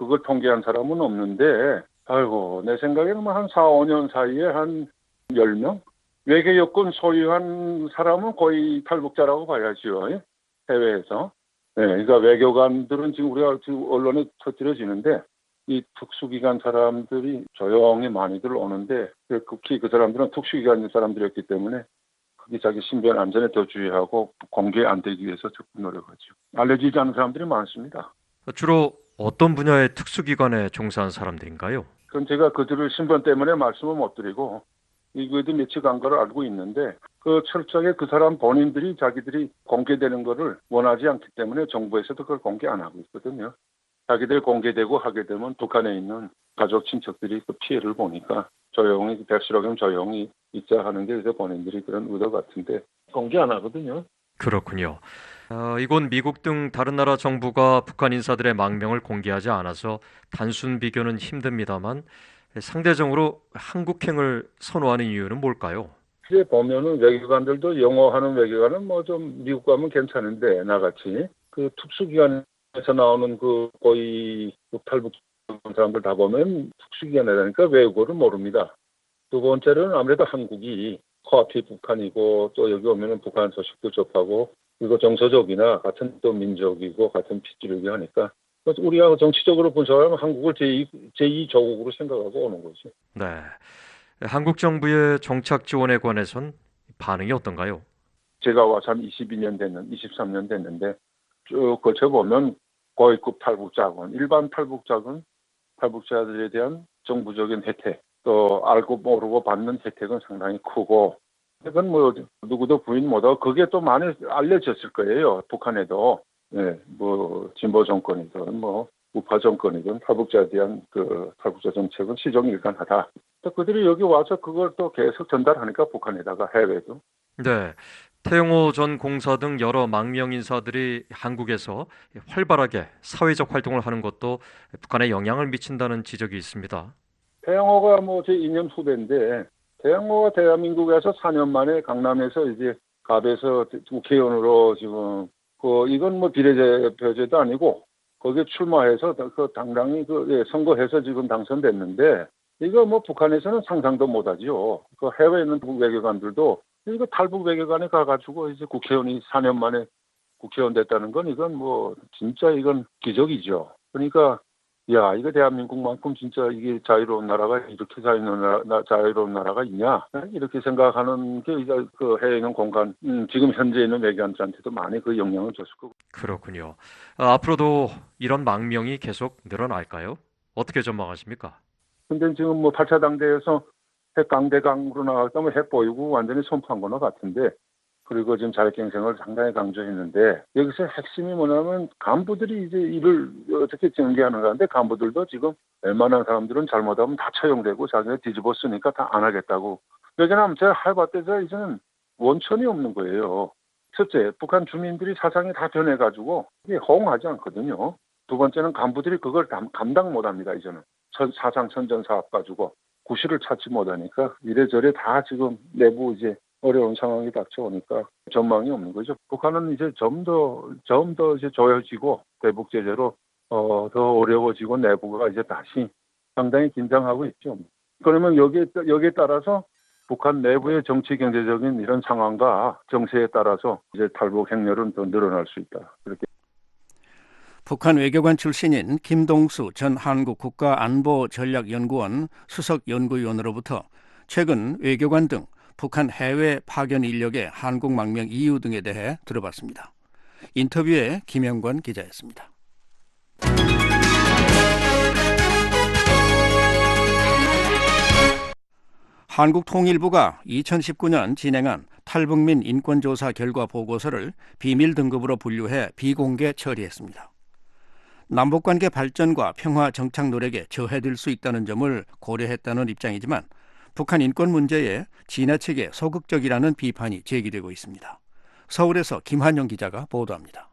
그걸 통계한 사람은 없는데, 아이고, 내 생각에는 한 4, 5년 사이에 한 10명? 외계 여권 소유한 사람은 거의 탈북자라고 봐야죠. 해외에서. 네, 그러니까 외교관들은 지금 우리가 지금 언론에 터뜨려지는데, 이 특수기관 사람들이 조용히 많이들 오는데, 특히 그 사람들은 특수기관 사람들이었기 때문에, 그게 자기 신변 안전에 더 주의하고 공개 안 되기 위해서 적극 노력하죠. 알려지지 않은 사람들이 많습니다. 주로 어떤 분야의 특수기관에 종사한 사람들인가요? 그건 제가 그들을 신변 때문에 말씀을 못 드리고 이거도 며칠 간 걸 알고 있는데 그 철저하게 그 사람 본인들이 자기들이 공개되는 거를 원하지 않기 때문에 정부에서도 그걸 공개 안 하고 있거든요. 자기들 공개되고 하게 되면 북한에 있는 가족 친척들이 그 피해를 보니까 조용히 백수라면 조용히 있자 하는 게 그래서 본인들이 그런 의도 같은데 공개 안 하거든요. 그렇군요. 이곳 미국 등 다른 나라 정부가 북한 인사들의 망명을 공개하지 않아서 단순 비교는 힘듭니다만 상대적으로 한국행을 선호하는 이유는 뭘까요? 이제 보면은 외교관들도 영어하는 외교관은 뭐 좀 미국 가면 괜찮은데 나같이 그 특수기관에서 나오는 그 거의 탈북 사람들 다 보면 특수기관이라니까 외국어를 모릅니다. 두 번째는 아무래도 한국이 코앞이 북한이고 또 여기 오면은 북한 소식도 접하고 그리고 정서적이나 같은 또 민족이고 같은 핏줄이고 하니까 우리가 정치적으로 분석하면 한국을 제2 조국으로 생각하고 오는 거죠. 네, 한국 정부의 정착 지원에 관해선 반응이 어떤가요? 제가 와서 한 23년 됐는데 쭉 거쳐보면 고위급 탈북자군, 일반 탈북자들에 대한 정부적인 혜택, 또 알고 모르고 받는 혜택은 상당히 크고 이건 뭐 누구도 부인 못하고 그게 또 많이 알려졌을 거예요. 북한에도 뭐 진보 정권이든 뭐 우파 정권이든 탈북자에 대한 그 탈북자 정책은 시정일관하다. 또 그들이 여기 와서 그걸 또 계속 전달하니까 북한에다가 해외도. 네, 태영호 전 공사 등 여러 망명 인사들이 한국에서 활발하게 사회적 활동을 하는 것도 북한에 영향을 미친다는 지적이 있습니다. 태영호가 뭐 제 2년 후배인데 태영호가 대한민국에서 4년 만에 강남에서 이제 갑에서 국회의원으로 지금 이건 뭐 비례대표제도 아니고 거기에 출마해서 그 당당히 선거해서 지금 당선됐는데 이거 뭐 북한에서는 상상도 못하죠. 그 해외에 있는 외교관들도 이거 탈북 외교관에 가가지고 이제 국회의원이 4년 만에 국회의원 됐다는 건 이건 뭐 진짜 이건 기적이죠. 그러니까 야, 이거 대한민국만큼 진짜 이게 자유로운 나라가 이렇게 자유로운 나라가 있냐? 이렇게 생각하는 게 이제 그 해외에 있는 공간, 지금 현재 있는 외교관들한테도 많이 그 영향을 줬을 거고. 그렇군요. 앞으로도 이런 망명이 계속 늘어날까요? 어떻게 전망하십니까? 근데 지금 뭐 8차 당대에서 핵 강대강으로 나갔다면 핵 보이고 완전히 선포한 거나 같은데 그리고 지금 자력갱생을 상당히 강조했는데 여기서 핵심이 뭐냐면 간부들이 이제 이를 어떻게 전개하는가 하는데 간부들도 지금 웬만한 사람들은 잘못하면 다 처형되고 자기네 뒤집어 쓰니까 다 안 하겠다고. 왜냐하면 제가 해봤대서 이제는 원천이 없는 거예요. 첫째, 북한 주민들이 사상이 다 변해가지고 이게 호응하지 않거든요. 두 번째는 간부들이 그걸 감당 못합니다. 이제는 사상 선전사업 가지고 구실을 찾지 못하니까 이래저래 다 지금 내부 이제 어려운 상황이 닥쳐오니까 전망이 없는 거죠. 북한은 이제 좀 더 이제 조여지고 대북 제재로 더 어려워지고 내부가 이제 다시 상당히 긴장하고 있죠. 그러면 여기에 따라서 북한 내부의 정치 경제적인 이런 상황과 정세에 따라서 이제 탈북 행렬은 더 늘어날 수 있다. 그렇게. 북한 외교관 출신인 김동수 전 한국국가안보전략연구원 수석연구위원으로부터 최근 외교관 등 북한 해외 파견 인력의 한국 망명 이유 등에 대해 들어봤습니다. 인터뷰에 김영권 기자였습니다. 한국통일부가 2019년 진행한 탈북민 인권조사 결과 보고서를 비밀 등급으로 분류해 비공개 처리했습니다. 남북관계 발전과 평화 정착 노력에 저해될 수 있다는 점을 고려했다는 입장이지만 북한 인권 문제에 지나치게 소극적이라는 비판이 제기되고 있습니다. 서울에서 김한영 기자가 보도합니다.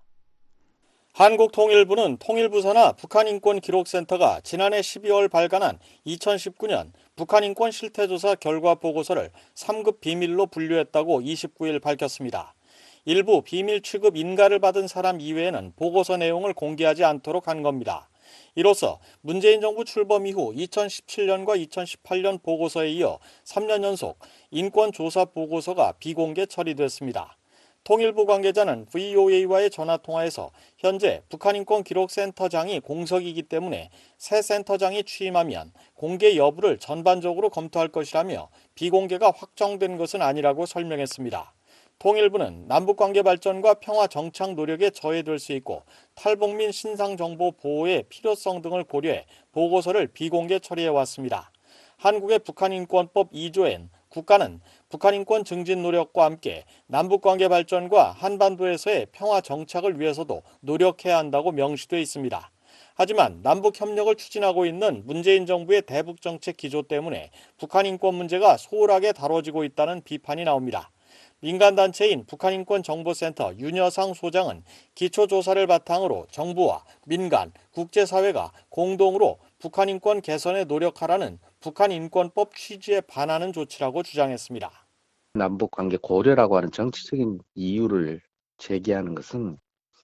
한국통일부는 통일부사나 북한인권기록센터가 지난해 12월 발간한 2019년 북한인권 실태조사 결과 보고서를 3급 비밀로 분류했다고 29일 밝혔습니다. 일부 비밀 취급 인가를 받은 사람 이외에는 보고서 내용을 공개하지 않도록 한 겁니다. 이로써 문재인 정부 출범 이후 2017년과 2018년 보고서에 이어 3년 연속 인권조사 보고서가 비공개 처리됐습니다. 통일부 관계자는 VOA와의 전화통화에서 현재 북한인권기록센터장이 공석이기 때문에 새 센터장이 취임하면 공개 여부를 전반적으로 검토할 것이라며 비공개가 확정된 것은 아니라고 설명했습니다. 통일부는 남북관계 발전과 평화 정착 노력에 저해될 수 있고 탈북민 신상정보 보호의 필요성 등을 고려해 보고서를 비공개 처리해왔습니다. 한국의 북한인권법 2조엔 국가는 북한인권 증진 노력과 함께 남북관계 발전과 한반도에서의 평화 정착을 위해서도 노력해야 한다고 명시되어 있습니다. 하지만 남북협력을 추진하고 있는 문재인 정부의 대북정책 기조 때문에 북한인권 문제가 소홀하게 다뤄지고 있다는 비판이 나옵니다. 민간단체인 북한인권정보센터 윤여상 소장은 기초조사를 바탕으로 정부와 민간, 국제사회가 공동으로 북한인권 개선에 노력하라는 북한인권법 취지에 반하는 조치라고 주장했습니다. 남북관계 고려라고 하는 정치적인 이유를 제기하는 것은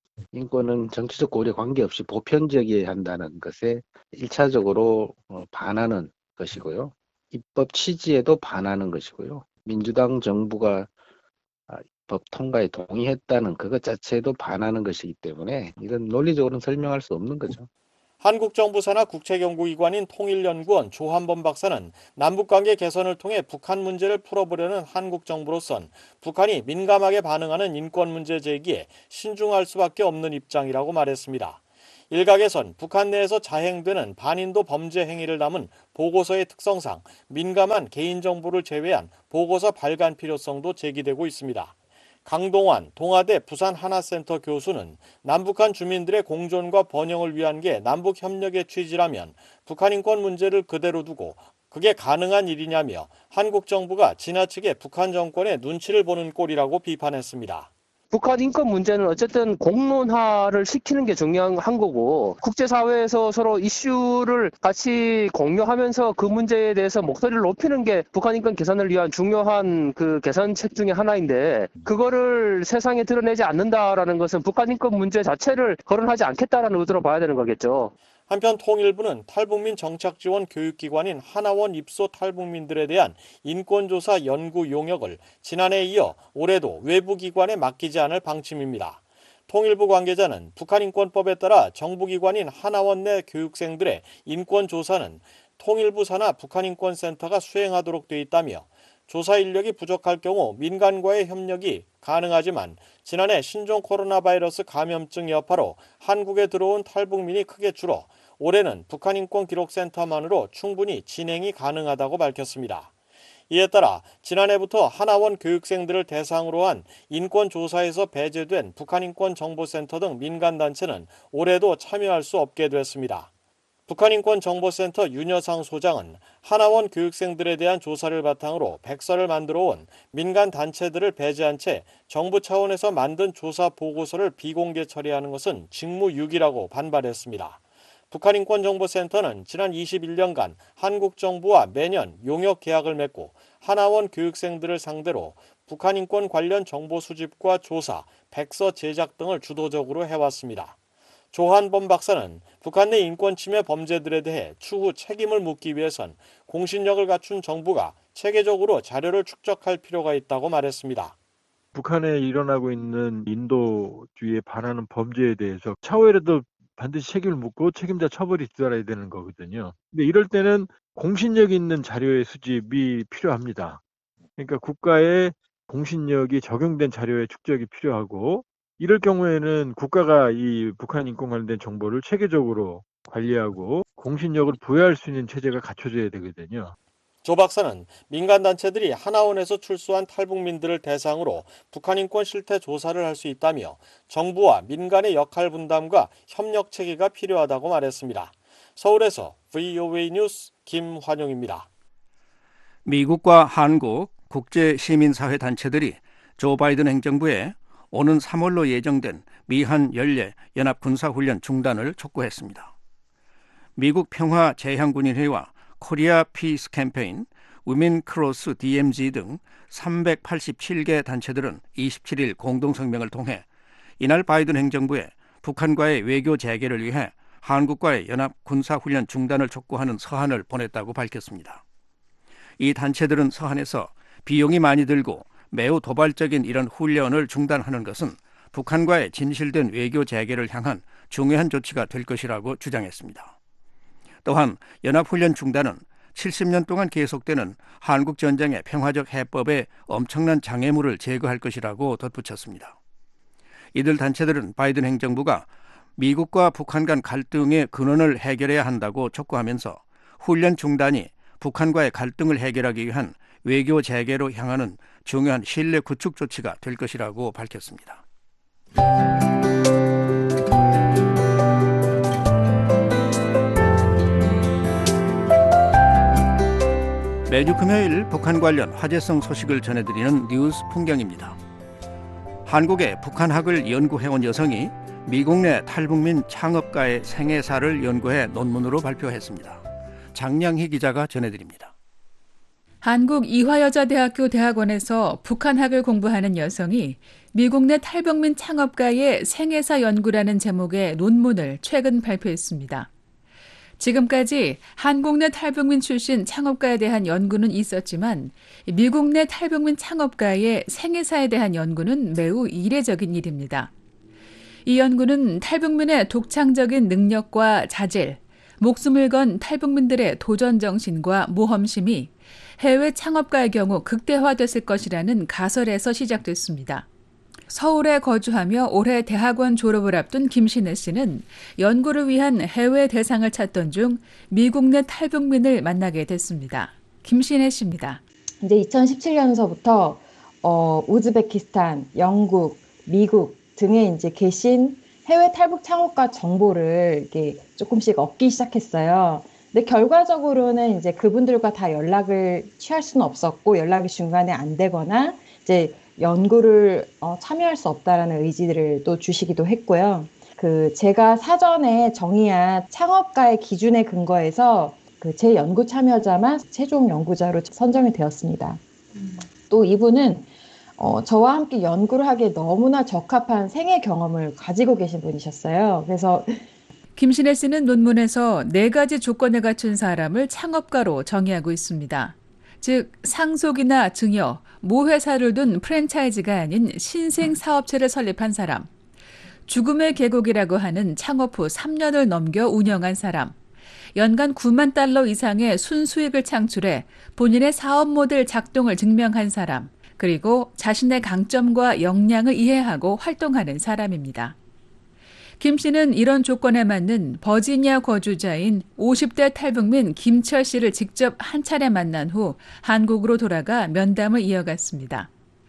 인권은 정치적 고려 관계없이 보편적이어야 한다는 것에 1차적으로 반하는 것이고요. 입법 취지에도 반하는 것이고요. 민주당 정부가 법 통과에 동의했다는 그것 자체에도 반하는 것이기 때문에 이건 논리적으로는 설명할 수 없는 거죠. 한국 정부 산하 국책연구기관인 통일연구원 조한범 박사는 남북관계 개선을 통해 북한 문제를 풀어보려는 한국 정부로선 북한이 민감하게 반응하는 인권 문제 제기에 신중할 수밖에 없는 입장이라고 말했습니다. 일각에선 북한 내에서 자행되는 반인도 범죄 행위를 담은 보고서의 특성상 민감한 개인정보를 제외한 보고서 발간 필요성도 제기되고 있습니다. 강동환 동아대 부산하나센터 교수는 남북한 주민들의 공존과 번영을 위한 게 남북협력의 취지라면 북한인권 문제를 그대로 두고 그게 가능한 일이냐며 한국 정부가 지나치게 북한 정권의 눈치를 보는 꼴이라고 비판했습니다. 북한 인권 문제는 어쨌든 공론화를 시키는 게 중요한 거고 국제사회에서 서로 이슈를 같이 공유하면서 그 문제에 대해서 목소리를 높이는 게 북한 인권 개선을 위한 중요한 그 개선책 중에 하나인데 그거를 세상에 드러내지 않는다라는 것은 북한 인권 문제 자체를 거론하지 않겠다라는 의도로 봐야 되는 거겠죠. 한편 통일부는 탈북민 정착지원 교육기관인 하나원 입소 탈북민들에 대한 인권조사 연구 용역을 지난해에 이어 올해도 외부기관에 맡기지 않을 방침입니다. 통일부 관계자는 북한인권법에 따라 정부기관인 하나원 내 교육생들의 인권조사는 통일부 산하 북한인권센터가 수행하도록 돼 있다며 조사 인력이 부족할 경우 민간과의 협력이 가능하지만 지난해 신종 코로나 바이러스 감염증 여파로 한국에 들어온 탈북민이 크게 줄어 올해는 북한인권기록센터만으로 충분히 진행이 가능하다고 밝혔습니다. 이에 따라 지난해부터 하나원 교육생들을 대상으로 한 인권조사에서 배제된 북한인권정보센터 등 민간단체는 올해도 참여할 수 없게 됐습니다. 북한인권정보센터 윤여상 소장은 하나원 교육생들에 대한 조사를 바탕으로 백서를 만들어 온 민간 단체들을 배제한 채 정부 차원에서 만든 조사 보고서를 비공개 처리하는 것은 직무유기라고 반발했습니다. 북한인권정보센터는 지난 21년간 한국 정부와 매년 용역 계약을 맺고 하나원 교육생들을 상대로 북한인권 관련 정보 수집과 조사, 백서 제작 등을 주도적으로 해왔습니다. 조한범 박사는 북한 내 인권 침해 범죄들에 대해 추후 책임을 묻기 위해선 공신력을 갖춘 정부가 체계적으로 자료를 축적할 필요가 있다고 말했습니다. 북한에 일어나고 있는 인도주의에 반하는 범죄에 대해서 차후에라도 반드시 책임을 묻고 책임자 처벌이 뒤따라야 되는 거거든요. 근데 이럴 때는 공신력 있는 자료의 수집이 필요합니다. 그러니까 국가의 공신력이 적용된 자료의 축적이 필요하고 이럴 경우에는 국가가 이 북한 인권 관련된 정보를 체계적으로 관리하고 공신력을 부여할 수 있는 체제가 갖춰져야 되거든요. 조 박사는 민간단체들이 하나원에서 출소한 탈북민들을 대상으로 북한인권 실태 조사를 할 수 있다며 정부와 민간의 역할 분담과 협력 체계가 필요하다고 말했습니다. 서울에서 VOA 뉴스 김환용입니다. 미국과 한국 국제시민사회 단체들이 조 바이든 행정부에 오는 3월로 예정된 미한 연례 연합군사훈련 중단을 촉구했습니다. 미국 평화제향군인회와 코리아 피스 캠페인, 위민 크로스 DMZ 등 387개 단체들은 27일 공동성명을 통해 이날 바이든 행정부에 북한과의 외교 재개를 위해 한국과의 연합 군사훈련 중단을 촉구하는 서한을 보냈다고 밝혔습니다. 이 단체들은 서한에서 비용이 많이 들고 매우 도발적인 이런 훈련을 중단하는 것은 북한과의 진실된 외교 재개를 향한 중요한 조치가 될 것이라고 주장했습니다. 또한 연합훈련 중단은 70년 동안 계속되는 한국 전쟁의 평화적 해법에 엄청난 장애물을 제거할 것이라고 덧붙였습니다. 이들 단체들은 바이든 행정부가 미국과 북한 간 갈등의 근원을 해결해야 한다고 촉구하면서 훈련 중단이 북한과의 갈등을 해결하기 위한 외교 재개로 향하는 중요한 신뢰 구축 조치가 될 것이라고 밝혔습니다. 매주 금요일 북한 관련 화제성 소식을 전해드리는 뉴스 풍경입니다. 한국의 북한학을 연구해온 여성이 미국 내 탈북민 창업가의 생애사를 연구해 논문으로 발표했습니다. 장량희 기자가 전해드립니다. 한국 이화여자대학교 대학원에서 북한학을 공부하는 여성이 미국 내 탈북민 창업가의 생애사 연구라는 제목의 논문을 최근 발표했습니다. 지금까지 한국 내 탈북민 출신 창업가에 대한 연구는 있었지만 미국 내 탈북민 창업가의 생애사에 대한 연구는 매우 이례적인 일입니다. 이 연구는 탈북민의 독창적인 능력과 자질, 목숨을 건 탈북민들의 도전 정신과 모험심이 해외 창업가의 경우 극대화됐을 것이라는 가설에서 시작됐습니다. 서울에 거주하며 올해 대학원 졸업을 앞둔 김신혜 씨는 연구를 위한 해외 대상을 찾던 중 미국 내 탈북민을 만나게 됐습니다. 김신혜 씨입니다. 이제 2017년서부터 우즈베키스탄, 영국, 미국 등에 이제 계신 해외 탈북 창업가 정보를 이렇게 조금씩 얻기 시작했어요. 근데 결과적으로는 이제 그분들과 다 연락을 취할 수는 없었고 연락이 중간에 안 되거나 이제 연구를 참여할 수 없다라는 의지를 또 주시기도 했고요. 제가 사전에 정의한 창업가의 기준에 근거해서 제 연구 참여자만 최종 연구자로 선정이 되었습니다. 또 이분은 저와 함께 연구를 하기에 너무나 적합한 생애 경험을 가지고 계신 분이셨어요. 그래서 김신혜 씨는 논문에서 4가지 조건에 갖춘 사람을 창업가로 정의하고 있습니다. 즉 상속이나 증여, 모회사를 둔 프랜차이즈가 아닌 신생 사업체를 설립한 사람, 죽음의 계곡이라고 하는 창업 후 3년을 넘겨 운영한 사람, 연간 9만 달러 이상의 순수익을 창출해 본인의 사업 모델 작동을 증명한 사람, 그리고 자신의 강점과 역량을 이해하고 활동하는 사람입니다. 김 씨는 이런 조건에 맞는 버지니아 거주자인 50대 탈북민 김철 씨를 직접 한 차례 만난 후 한국으로 돌아가 면담을 이어갔습니다.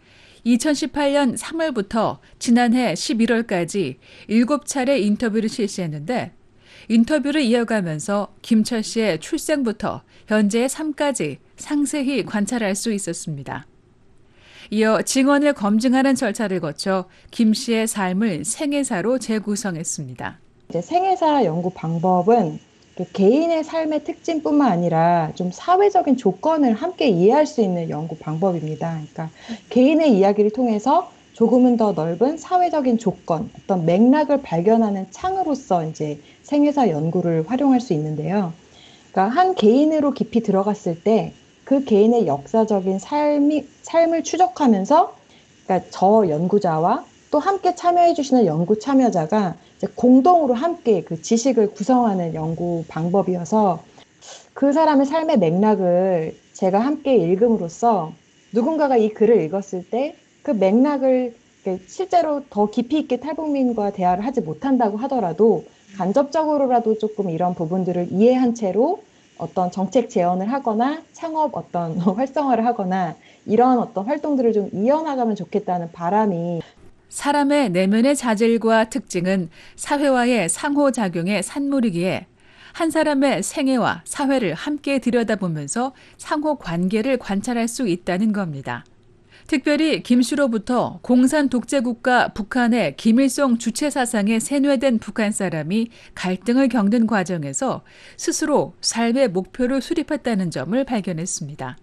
2018년 3월부터 지난해 11월까지 7차례 인터뷰를 실시했는데 인터뷰를 이어가면서 김철 씨의 출생부터 현재의 삶까지 상세히 관찰할 수 있었습니다. 이어 증언을 검증하는 절차를 거쳐 김 씨의 삶을 생애사로 재구성했습니다. 이제 생애사 연구 방법은 개인의 삶의 특징뿐만 아니라 좀 사회적인 조건을 함께 이해할 수 있는 연구 방법입니다. 그러니까 개인의 이야기를 통해서 조금은 더 넓은 사회적인 조건, 어떤 맥락을 발견하는 창으로서 이제 생애사 연구를 활용할 수 있는데요. 그러니까 한 개인으로 깊이 들어갔을 때 그 개인의 역사적인 삶을 추적하면서 그러니까 저 연구자와 또 함께 참여해 주시는 연구 참여자가 이제 공동으로 함께 그 지식을 구성하는 연구 방법이어서 그 사람의 삶의 맥락을 제가 함께 읽음으로써 누군가가 이 글을 읽었을 때 그 맥락을 실제로 더 깊이 있게 탈북민과 대화를 하지 못한다고 하더라도 간접적으로라도 조금 이런 부분들을 이해한 채로 어떤 정책 제언을 하거나 창업 어떤 활성화를 하거나 이런 어떤 활동들을 좀 이어나가면 좋겠다는 바람이 사람의 내면의 자질과 특징은 사회와의 상호작용의 산물이기에 한 사람의 생애와 사회를 함께 들여다보면서 상호관계를 관찰할 수 있다는 겁니다. 특별히 김 씨로부터 공산 독재국가 북한의 김일성 주체 사상에 세뇌된 북한 사람이 갈등을 겪는 과정에서 스스로 삶의 목표를 수립했다는 점을 발견했습니다.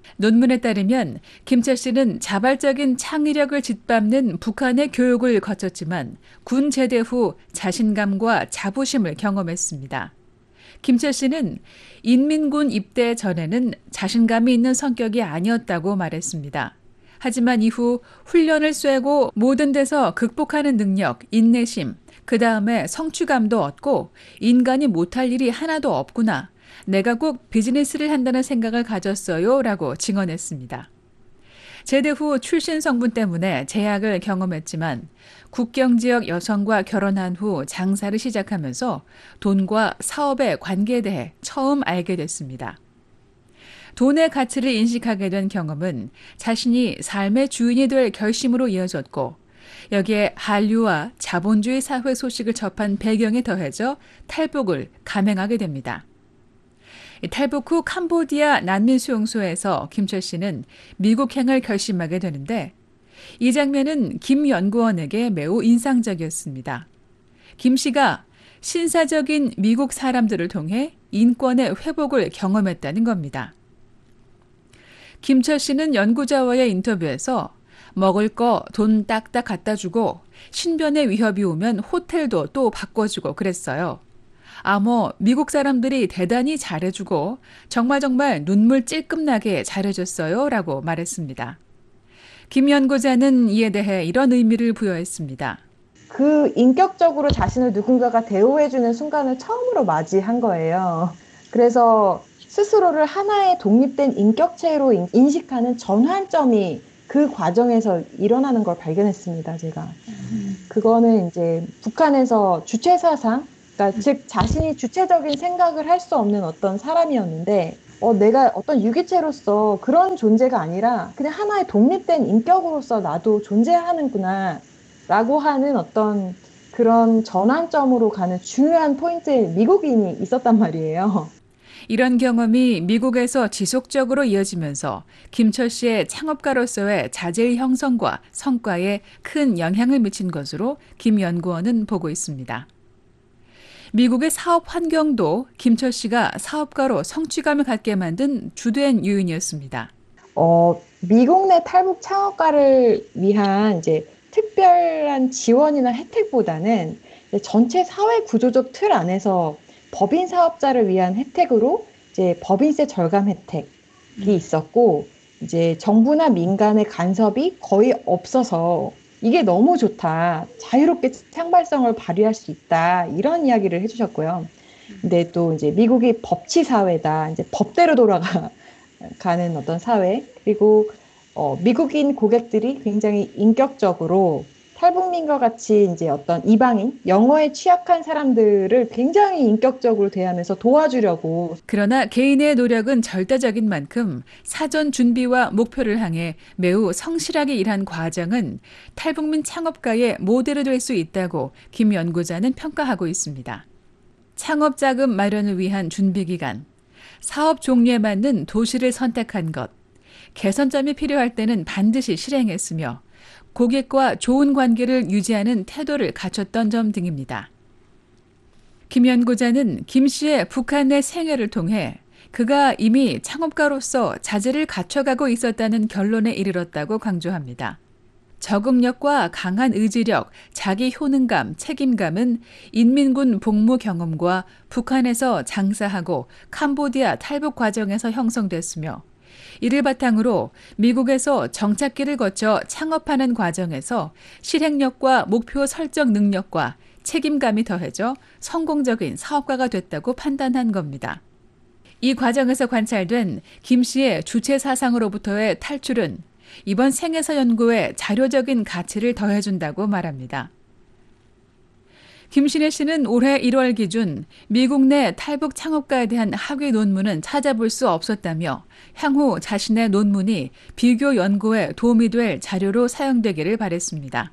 논문에 따르면 김철 씨는 자발적인 창의력을 짓밟는 북한의 교육을 거쳤지만 군 제대 후 자신감과 자부심을 경험했습니다. 김철 씨는 인민군 입대 전에는 자신감이 있는 성격이 아니었다고 말했습니다. 하지만 이후 훈련을 쐬고 모든 데서 극복하는 능력, 인내심, 그 다음에 성취감도 얻고 인간이 못할 일이 하나도 없구나. 내가 꼭 비즈니스를 한다는 생각을 가졌어요. 라고 증언했습니다. 제대 후 출신 성분 때문에 제약을 경험했지만 국경 지역 여성과 결혼한 후 장사를 시작하면서 돈과 사업의 관계에 대해 처음 알게 됐습니다. 돈의 가치를 인식하게 된 경험은 자신이 삶의 주인이 될 결심으로 이어졌고 여기에 한류와 자본주의 사회 소식을 접한 배경에 더해져 탈북을 감행하게 됩니다. 탈북 후 캄보디아 난민 수용소에서 김철 씨는 미국행을 결심하게 되는데 이 장면은 김 연구원에게 매우 인상적이었습니다. 김 씨가 신사적인 미국 사람들을 통해 인권의 회복을 경험했다는 겁니다. 김철 씨는 연구자와의 인터뷰에서 먹을 거 돈 딱딱 갖다 주고 신변의 위협이 오면 호텔도 또 바꿔주고 그랬어요. 미국 사람들이 대단히 잘해주고 정말 눈물 찔끔나게 잘해줬어요. 라고 말했습니다. 김 연구자는 이에 대해 이런 의미를 부여했습니다. 그 인격적으로 자신을 누군가가 대우해주는 순간을 처음으로 맞이한 거예요. 그래서 스스로를 하나의 독립된 인격체로 인식하는 전환점이 그 과정에서 일어나는 걸 발견했습니다, 제가. 그거는 이제 북한에서 주체사상, 그러니까 즉 자신이 주체적인 생각을 할 수 없는 어떤 사람이었는데 내가 어떤 유기체로서 그런 존재가 아니라 그냥 하나의 독립된 인격으로서 나도 존재하는구나 라고 하는 어떤 그런 전환점으로 가는 중요한 포인트에 미국인이 있었단 말이에요. 이런 경험이 미국에서 지속적으로 이어지면서 김철 씨의 창업가로서의 자질 형성과 성과에 큰 영향을 미친 것으로 김 연구원은 보고 있습니다. 미국의 사업 환경도 김철 씨가 사업가로 성취감을 갖게 만든 주된 요인이었습니다. 미국 내 탈북 창업가를 위한 이제 특별한 지원이나 혜택보다는 전체 사회 구조적 틀 안에서 법인 사업자를 위한 혜택으로 이제 법인세 절감 혜택이 있었고 이제 정부나 민간의 간섭이 거의 없어서 이게 너무 좋다. 자유롭게 창발성을 발휘할 수 있다. 이런 이야기를 해주셨고요. 근데 또 이제 미국이 법치 사회다. 이제 법대로 돌아가는 어떤 사회. 그리고 미국인 고객들이 굉장히 인격적으로 탈북민과 같이 이제 어떤 이방인, 영어에 취약한 사람들을 굉장히 인격적으로 대하면서 도와주려고. 그러나 개인의 노력은 절대적인 만큼 사전 준비와 목표를 향해 매우 성실하게 일한 과정은 탈북민 창업가의 모델이 될 수 있다고 김 연구자는 평가하고 있습니다. 창업 자금 마련을 위한 준비 기간, 사업 종류에 맞는 도시를 선택한 것, 개선점이 필요할 때는 반드시 실행했으며 고객과 좋은 관계를 유지하는 태도를 갖췄던 점 등입니다. 김 연구자는 김 씨의 북한 내 생애를 통해 그가 이미 창업가로서 자질을 갖춰가고 있었다는 결론에 이르렀다고 강조합니다. 적응력과 강한 의지력, 자기 효능감, 책임감은 인민군 복무 경험과 북한에서 장사하고 캄보디아 탈북 과정에서 형성됐으며 이를 바탕으로 미국에서 정착기를 거쳐 창업하는 과정에서 실행력과 목표 설정 능력과 책임감이 더해져 성공적인 사업가가 됐다고 판단한 겁니다. 이 과정에서 관찰된 김 씨의 주체 사상으로부터의 탈출은 이번 생애사 연구에 자료적인 가치를 더해준다고 말합니다. 김신혜 씨는 올해 1월 기준 미국 내 탈북 창업가에 대한 학위 논문은 찾아볼 수 없었다며 향후 자신의 논문이 비교 연구에 도움이 될 자료로 사용되기를 바랬습니다.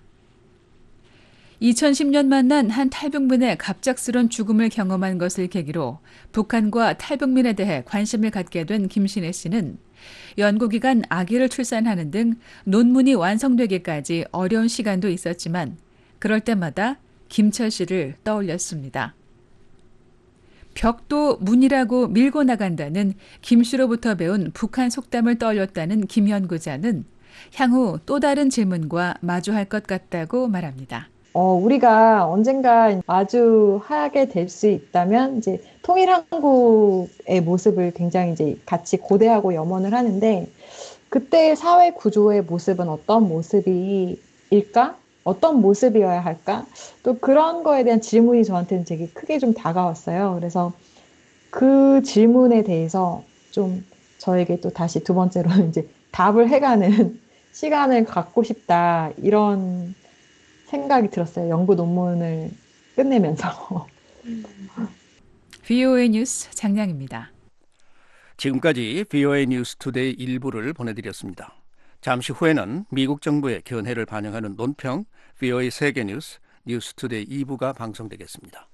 2010년 만난 한 탈북민의 갑작스런 죽음을 경험한 것을 계기로 북한과 탈북민에 대해 관심을 갖게 된 김신혜 씨는 연구기간 아기를 출산하는 등 논문이 완성되기까지 어려운 시간도 있었지만 그럴 때마다 김철 씨를 떠올렸습니다. 벽도 문이라고 밀고 나간다는 김 씨로부터 배운 북한 속담을 떠올렸다는 김 연구자는 향후 또 다른 질문과 마주할 것 같다고 말합니다. 우리가 언젠가 마주하게 될 수 있다면 이제 통일한국의 모습을 굉장히 이제 같이 고대하고 염원을 하는데 그때 사회 구조의 모습은 어떤 모습일까? 어떤 모습이어야 할까? 또 그런 거에 대한 질문이 저한테는 되게 크게 좀 다가왔어요. 그래서 그 질문에 대해서 좀 저에게 또 다시 두 번째로 이제 답을 해가는 시간을 갖고 싶다. 이런 생각이 들었어요. 연구 논문을 끝내면서. VOA 뉴스 장량입니다. 지금까지 VOA 뉴스 투데이 일부를 보내드렸습니다. 잠시 후에는 미국 정부의 견해를 반영하는 논평 VOA 세계 뉴스 뉴스 투데이 2부가 방송되겠습니다.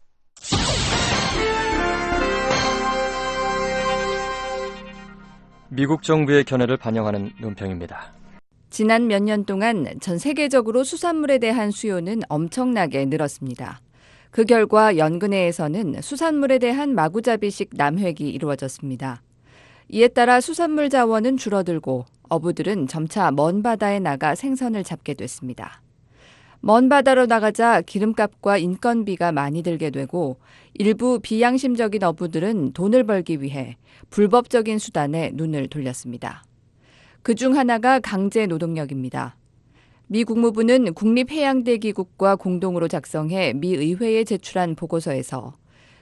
미국 정부의 견해를 반영하는 논평입니다. 지난 몇 년 동안 전 세계적으로 수산물에 대한 수요는 엄청나게 늘었습니다. 그 결과 연근해에서는 수산물에 대한 마구잡이식 남획이 이루어졌습니다. 이에 따라 수산물 자원은 줄어들고 어부들은 점차 먼 바다에 나가 생선을 잡게 됐습니다. 먼 바다로 나가자 기름값과 인건비가 많이 들게 되고 일부 비양심적인 어부들은 돈을 벌기 위해 불법적인 수단에 눈을 돌렸습니다. 그중 하나가 강제 노동력입니다. 미 국무부는 국립해양대기국과 공동으로 작성해 미 의회에 제출한 보고서에서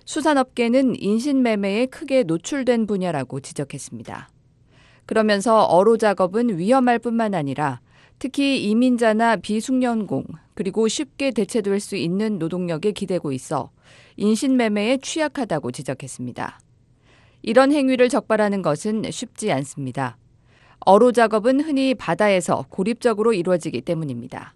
수산업계는 인신매매에 크게 노출된 분야라고 지적했습니다. 그러면서 어로 작업은 위험할 뿐만 아니라 특히 이민자나 비숙련공 그리고 쉽게 대체될 수 있는 노동력에 기대고 있어 인신매매에 취약하다고 지적했습니다. 이런 행위를 적발하는 것은 쉽지 않습니다. 어로 작업은 흔히 바다에서 고립적으로 이루어지기 때문입니다.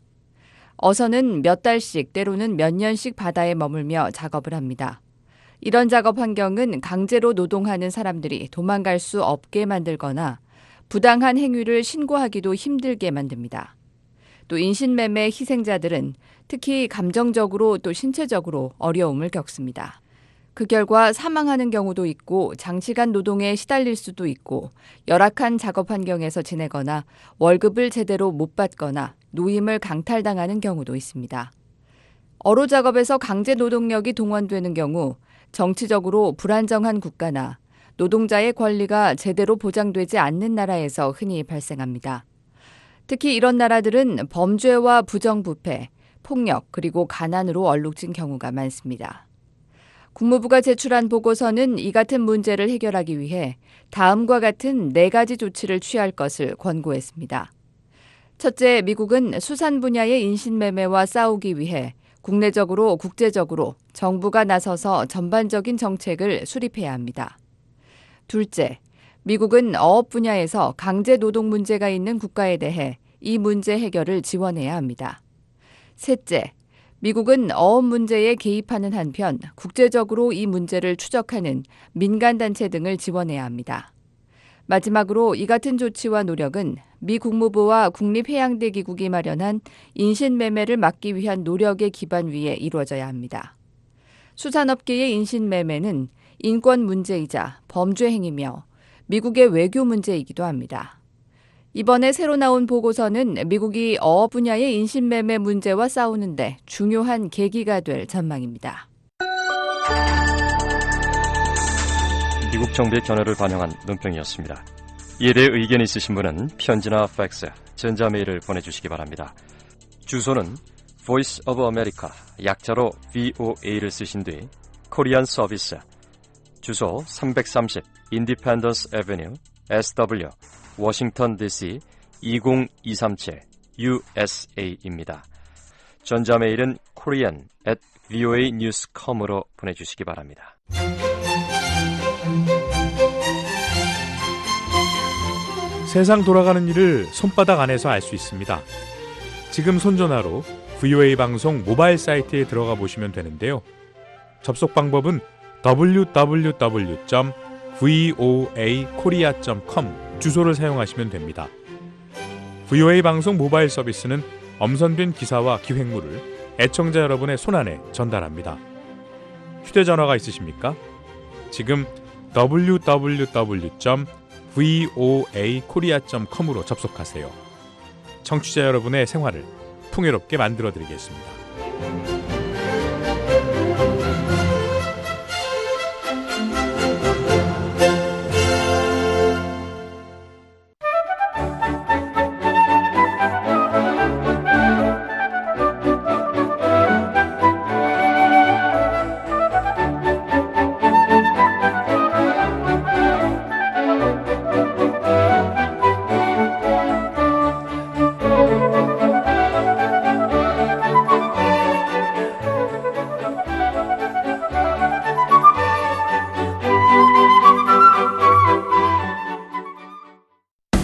어선은 몇 달씩 때로는 몇 년씩 바다에 머물며 작업을 합니다. 이런 작업 환경은 강제로 노동하는 사람들이 도망갈 수 없게 만들거나 부당한 행위를 신고하기도 힘들게 만듭니다. 또 인신매매 희생자들은 특히 감정적으로 또 신체적으로 어려움을 겪습니다. 그 결과 사망하는 경우도 있고 장시간 노동에 시달릴 수도 있고 열악한 작업 환경에서 지내거나 월급을 제대로 못 받거나 노임을 강탈당하는 경우도 있습니다. 어로 작업에서 강제 노동력이 동원되는 경우 정치적으로 불안정한 국가나 노동자의 권리가 제대로 보장되지 않는 나라에서 흔히 발생합니다. 특히 이런 나라들은 범죄와 부정부패, 폭력 그리고 가난으로 얼룩진 경우가 많습니다. 국무부가 제출한 보고서는 이 같은 문제를 해결하기 위해 다음과 같은 4가지 조치를 취할 것을 권고했습니다. 첫째, 미국은 수산 분야의 인신매매와 싸우기 위해 국내적으로 국제적으로 정부가 나서서 전반적인 정책을 수립해야 합니다. 둘째, 미국은 어업 분야에서 강제 노동 문제가 있는 국가에 대해 이 문제 해결을 지원해야 합니다. 셋째, 미국은 어업 문제에 개입하는 한편 국제적으로 이 문제를 추적하는 민간단체 등을 지원해야 합니다. 마지막으로 이 같은 조치와 노력은 미 국무부와 국립해양대기국이 마련한 인신매매를 막기 위한 노력의 기반 위에 이루어져야 합니다. 수산업계의 인신매매는 인권 문제이자 범죄 행위며 미국의 외교 문제이기도 합니다. 이번에 새로 나온 보고서는 미국이 어업 분야의 인신매매 문제와 싸우는데 중요한 계기가 될 전망입니다. 미국 정부의 견해를 반영한 논평이었습니다. 이에 대해 의견이 있으신 분은 편지나 팩스, 전자메일을 보내주시기 바랍니다. 주소는 Voice of America, 약자로 VOA를 쓰신 뒤 코리안 서비스, 주소 330 Independence Avenue, SW, 워싱턴 DC 20237 USA입니다. 전자메일은 korean@voanews.com으로 보내주시기 바랍니다. 세상 돌아가는 일을 손바닥 안에서 알 수 있습니다. 지금 손전화로 VOA 방송 모바일 사이트에 들어가 보시면 되는데요. 접속 방법은 www.voakorea.com 주소를 사용하시면 됩니다. VOA 방송 모바일 서비스는 엄선된 기사와 기획물을 애청자 여러분의 손안에 전달합니다. 휴대전화가 있으십니까? 지금 www.voakorea.com으로 접속하세요. 청취자 여러분의 생활을 풍요롭게 만들어드리겠습니다.